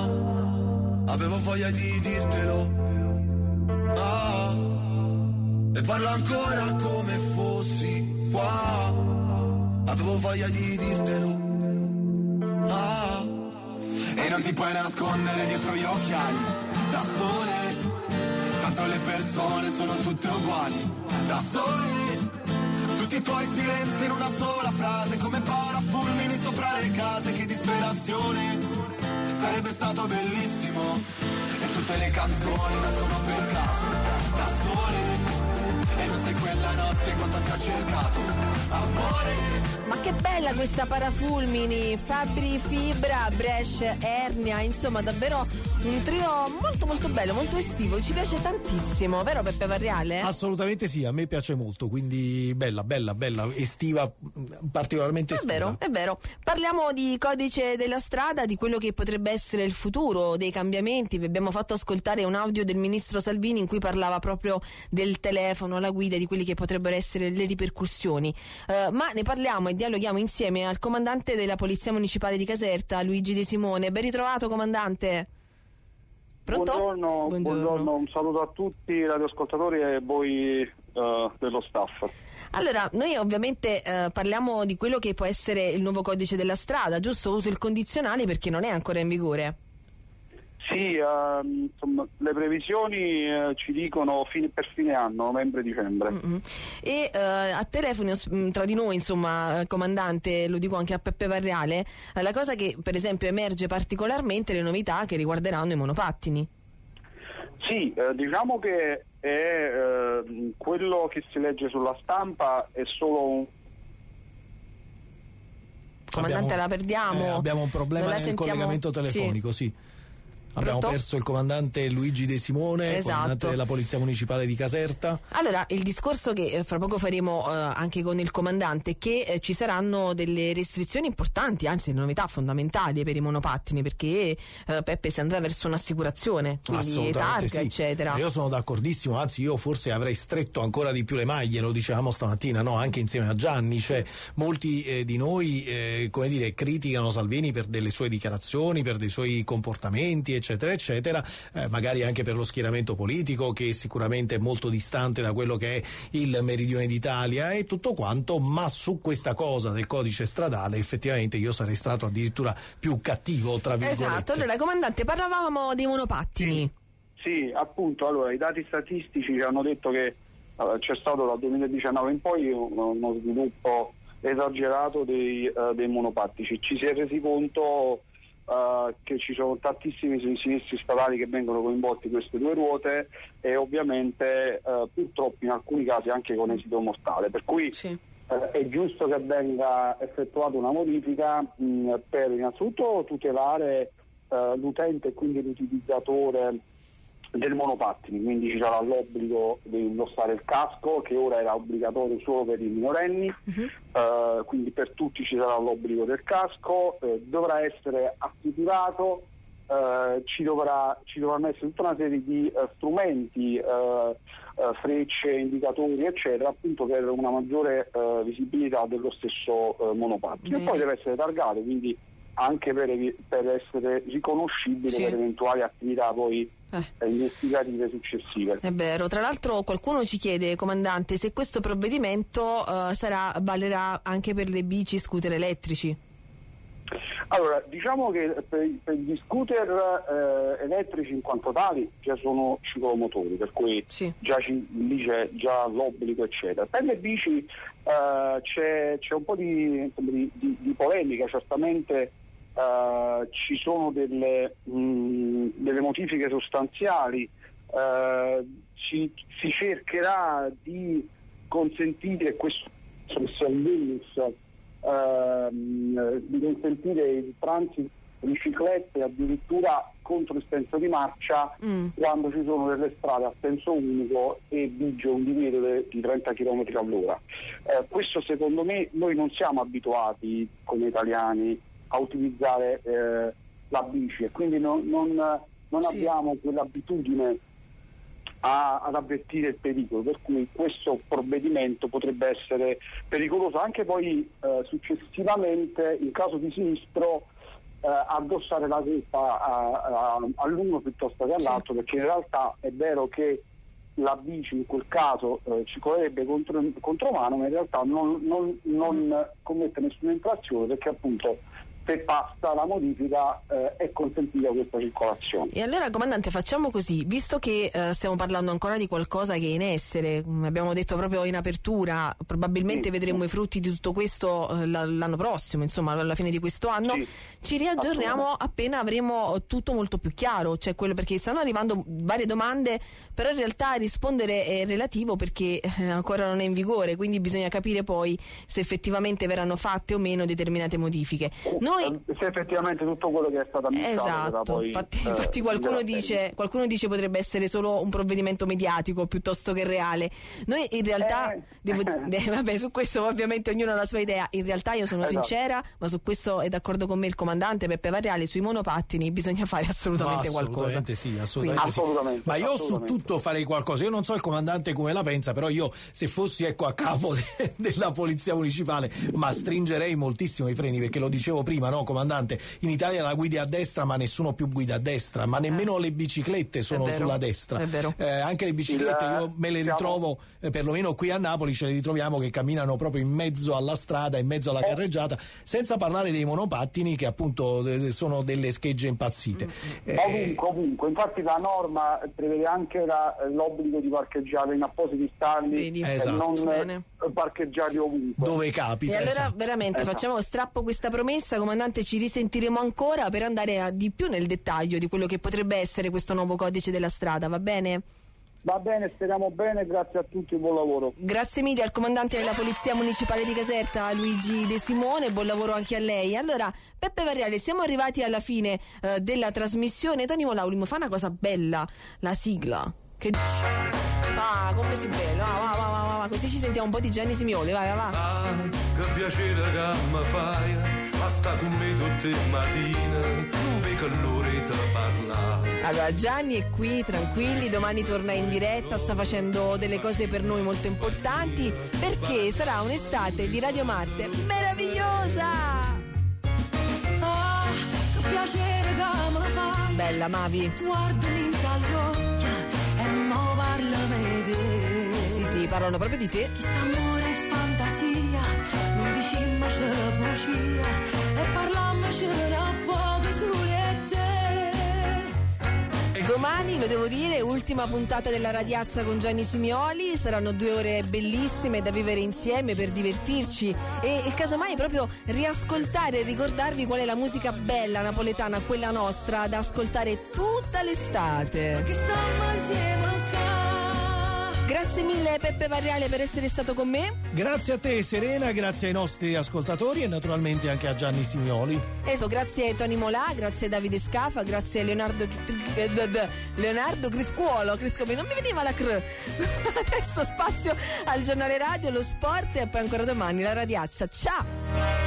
[SPEAKER 19] ma avevo voglia di dirtelo. Ah, e parlo ancora come fossi qua. Avevo voglia di dirtelo. Ah. E non ti puoi nascondere dietro gli occhiali, da sole. Tanto le persone sono tutte uguali, da sole. Tutti i tuoi silenzi in una sola frase, come parafulmini sopra le case. Che disperazione, sarebbe stato bellissimo. E tutte le canzoni nascono per caso, da sole. E non sei quella notte quanto ti ho cercato, amore.
[SPEAKER 2] Ma che bella questa Parafulmini, Fabri Fibra, Brescia, Ernia, insomma davvero un trio molto molto bello, molto estivo, ci piace tantissimo, vero Peppe Varriale?
[SPEAKER 5] Assolutamente sì, a me piace molto, quindi bella, bella, bella, estiva, particolarmente estiva.
[SPEAKER 2] È vero, è vero. Parliamo di codice della strada, di quello che potrebbe essere il futuro, dei cambiamenti. Vi abbiamo fatto ascoltare un audio del ministro Salvini in cui parlava proprio del telefono alla guida, di quelli che potrebbero essere le ripercussioni. Uh, ma ne parliamo e dialoghiamo insieme al comandante della Polizia Municipale di Caserta, Luigi De Simone. Ben ritrovato, comandante. Pronto?
[SPEAKER 17] Buongiorno,
[SPEAKER 2] Buongiorno.
[SPEAKER 17] buongiorno, un saluto a tutti i radioascoltatori e voi uh, dello staff.
[SPEAKER 2] Allora, noi ovviamente eh, parliamo di quello che può essere il nuovo codice della strada, giusto? Uso il condizionale perché non è ancora in vigore.
[SPEAKER 17] Sì, uh, insomma, le previsioni uh, ci dicono fine, per fine anno, novembre-dicembre.
[SPEAKER 2] Mm-hmm. E uh, a telefono tra di noi, insomma, comandante, lo dico anche a Peppe Varriale, uh, la cosa che per esempio emerge particolarmente le novità che riguarderanno i monopattini.
[SPEAKER 17] Sì, eh, diciamo che è eh, quello che si legge sulla stampa è solo un...
[SPEAKER 2] Comandante,
[SPEAKER 5] abbiamo,
[SPEAKER 2] la perdiamo.
[SPEAKER 5] Eh, abbiamo un problema nel
[SPEAKER 2] sentiamo...
[SPEAKER 5] collegamento telefonico, sì. sì. Abbiamo
[SPEAKER 2] Pronto?
[SPEAKER 5] perso il comandante Luigi De Simone,
[SPEAKER 2] esatto.
[SPEAKER 5] comandante della Polizia Municipale di Caserta.
[SPEAKER 2] Allora, il discorso che eh, fra poco faremo eh, anche con il comandante è che eh, ci saranno delle restrizioni importanti, anzi novità fondamentali per i monopattini, perché eh, Peppe si andrà verso un'assicurazione, quindi targa,
[SPEAKER 5] sì.
[SPEAKER 2] eccetera.
[SPEAKER 5] Io sono d'accordissimo, anzi io forse avrei stretto ancora di più le maglie, lo dicevamo stamattina, no? Anche insieme a Gianni, cioè molti eh, di noi eh, come dire, criticano Salvini per delle sue dichiarazioni, per dei suoi comportamenti, eccetera eccetera, eh, magari anche per lo schieramento politico che sicuramente è molto distante da quello che è il meridione d'Italia e tutto quanto, ma su questa cosa del codice stradale effettivamente io sarei stato addirittura più cattivo, tra virgolette.
[SPEAKER 2] Esatto. Allora comandante, parlavamo dei monopattini.
[SPEAKER 17] Sì, appunto, allora i dati statistici ci hanno detto che uh, c'è stato dal duemiladiciannove in poi uno sviluppo esagerato dei, uh, dei monopattini. Ci si è resi conto Uh, che ci sono tantissimi sinistri stradali che vengono coinvolti in queste due ruote e ovviamente uh, purtroppo in alcuni casi anche con esito mortale, per cui sì. uh, è giusto che venga effettuata una modifica mh, per innanzitutto tutelare uh, l'utente e quindi l'utilizzatore del monopattini, quindi ci sarà l'obbligo di indossare il casco che ora era obbligatorio solo per i minorenni, uh-huh. uh, quindi per tutti ci sarà l'obbligo del casco, uh, dovrà essere assicurato, uh, ci, dovrà, ci dovranno essere tutta una serie di uh, strumenti, uh, uh, frecce, indicatori eccetera, appunto per una maggiore uh, visibilità dello stesso uh, monopattino. E poi deve essere targato, quindi anche per, per essere riconoscibile sì. per eventuali attività poi eh. investigative successive.
[SPEAKER 2] È vero, tra l'altro qualcuno ci chiede, comandante, se questo provvedimento uh, sarà, valerà anche per le bici, scooter elettrici.
[SPEAKER 17] Allora, diciamo che per, per gli scooter eh, elettrici in quanto tali già sono ciclomotori, per cui sì. già ci, lì c'è già l'obbligo eccetera. Per le bici eh, c'è, c'è un po' di, di, di, di polemica, certamente Uh, ci sono delle, mh, delle modifiche sostanziali, uh, ci, si cercherà di consentire questo uh, di consentire il transito di ciclette addirittura contro il senso di marcia mm. quando ci sono delle strade a senso unico e vige un divieto di trenta chilometri all'ora. Uh, questo secondo me noi non siamo abituati come italiani a utilizzare eh, la bici e quindi non, non, non sì. abbiamo quell'abitudine a, ad avvertire il pericolo, per cui questo provvedimento potrebbe essere pericoloso anche poi eh, successivamente in caso di sinistro eh, addossare la colpa a, a, all'uno piuttosto che all'altro, sì. perché in realtà è vero che la bici in quel caso eh, ci correrebbe contro, contromano, ma in realtà non, non, non commette nessuna infrazione, perché appunto se passa la modifica eh, è consentita questa circolazione.
[SPEAKER 2] E allora, comandante, facciamo così, visto che eh, stiamo parlando ancora di qualcosa che è in essere, abbiamo detto proprio in apertura, probabilmente sì, vedremo sì. i frutti di tutto questo eh, l'anno prossimo, insomma alla fine di questo anno, sì, ci riaggiorniamo appena avremo tutto molto più chiaro, cioè quello, perché stanno arrivando varie domande, però in realtà rispondere è relativo perché eh, ancora non è in vigore, quindi bisogna capire poi se effettivamente verranno fatte o meno determinate modifiche. Noi
[SPEAKER 17] se effettivamente tutto quello che è stato amministrato,
[SPEAKER 2] esatto,
[SPEAKER 17] poi,
[SPEAKER 2] infatti,
[SPEAKER 17] eh,
[SPEAKER 2] infatti qualcuno dice qualcuno dice potrebbe essere solo un provvedimento mediatico piuttosto che reale. Noi in realtà
[SPEAKER 17] eh,
[SPEAKER 2] devo, eh, vabbè, su questo ovviamente ognuno ha la sua idea, in realtà io sono
[SPEAKER 17] esatto.
[SPEAKER 2] sincera, ma su questo è d'accordo con me il comandante Peppe Varriale, sui monopattini bisogna fare assolutamente,
[SPEAKER 5] no, assolutamente
[SPEAKER 2] qualcosa.
[SPEAKER 5] Sì, assolutamente sì,
[SPEAKER 17] assolutamente,
[SPEAKER 5] ma io
[SPEAKER 17] assolutamente.
[SPEAKER 5] su tutto farei qualcosa. Io non so il comandante come la pensa, però io se fossi ecco a capo de- della polizia municipale, ma stringerei moltissimo i freni, perché lo dicevo prima, no comandante, in Italia la guidi a destra ma nessuno più guida a destra, ma nemmeno eh. le biciclette sono
[SPEAKER 2] vero,
[SPEAKER 5] sulla destra,
[SPEAKER 2] eh,
[SPEAKER 5] anche le biciclette
[SPEAKER 17] Il,
[SPEAKER 5] io me le ritrovo eh, perlomeno qui a Napoli ce le ritroviamo che camminano proprio in mezzo alla strada, in mezzo alla carreggiata, senza parlare dei monopattini che appunto eh, sono delle schegge impazzite.
[SPEAKER 17] eh, ovunque, ovunque, infatti la norma prevede anche la, l'obbligo di parcheggiare in appositi stalli,
[SPEAKER 5] esatto.
[SPEAKER 17] e non
[SPEAKER 2] Bene.
[SPEAKER 17] parcheggiare ovunque
[SPEAKER 5] dove capita.
[SPEAKER 2] E allora
[SPEAKER 5] esatto.
[SPEAKER 2] veramente
[SPEAKER 17] esatto.
[SPEAKER 2] facciamo strappo questa promessa, comandante, ci risentiremo ancora per andare a di più nel dettaglio di quello che potrebbe essere questo nuovo codice della strada, va bene?
[SPEAKER 17] Va bene, speriamo bene, grazie a tutti, buon lavoro.
[SPEAKER 2] Grazie mille al comandante della Polizia Municipale di Caserta, Luigi De Simone, buon lavoro anche a lei. Allora, Peppe Varriale, siamo arrivati alla fine eh, della trasmissione. Tony Molauli mi fa una cosa bella, la sigla. Che dici? Ah, come si bella, va, va, va, va, va, così ci sentiamo un po' di Gianni Simioli, vai, vai, va.
[SPEAKER 1] Ah, che piacere che mi fai, a sta con me tutte le mattine, non vedo l'ora di parlare.
[SPEAKER 2] Allora, Gianni è qui, tranquilli, domani torna in diretta, sta facendo delle cose per noi molto importanti, perché sarà un'estate di Radio Marte meravigliosa!
[SPEAKER 7] Ah, che piacere che me fai.
[SPEAKER 2] Bella, Mavi.
[SPEAKER 7] Guardami dagli occhi e mo parlami di te.
[SPEAKER 2] Sì, sì, parlano proprio di te.
[SPEAKER 7] Chi sta amore e fantasia, non diciamo c'è bugia e parlammo c'era poco sulle te.
[SPEAKER 2] Domani, lo devo dire, ultima puntata della Radiazza con Gianni Simioli, saranno due ore bellissime da vivere insieme per divertirci e, e casomai proprio riascoltare e ricordarvi qual è la musica bella napoletana, quella nostra, da ascoltare tutta l'estate.
[SPEAKER 7] Che stiamo insieme a
[SPEAKER 2] Grazie mille Peppe Varriale per essere stato con me.
[SPEAKER 5] Grazie a te Serena, grazie ai nostri ascoltatori e naturalmente anche a Gianni Simioli.
[SPEAKER 2] Eso, grazie a Tony Molà, grazie a Davide Scafa, grazie a Leonardo Leonardo Criscuolo, non mi veniva la cr. Adesso spazio al giornale radio, lo sport e poi ancora domani la Radiazza. Ciao!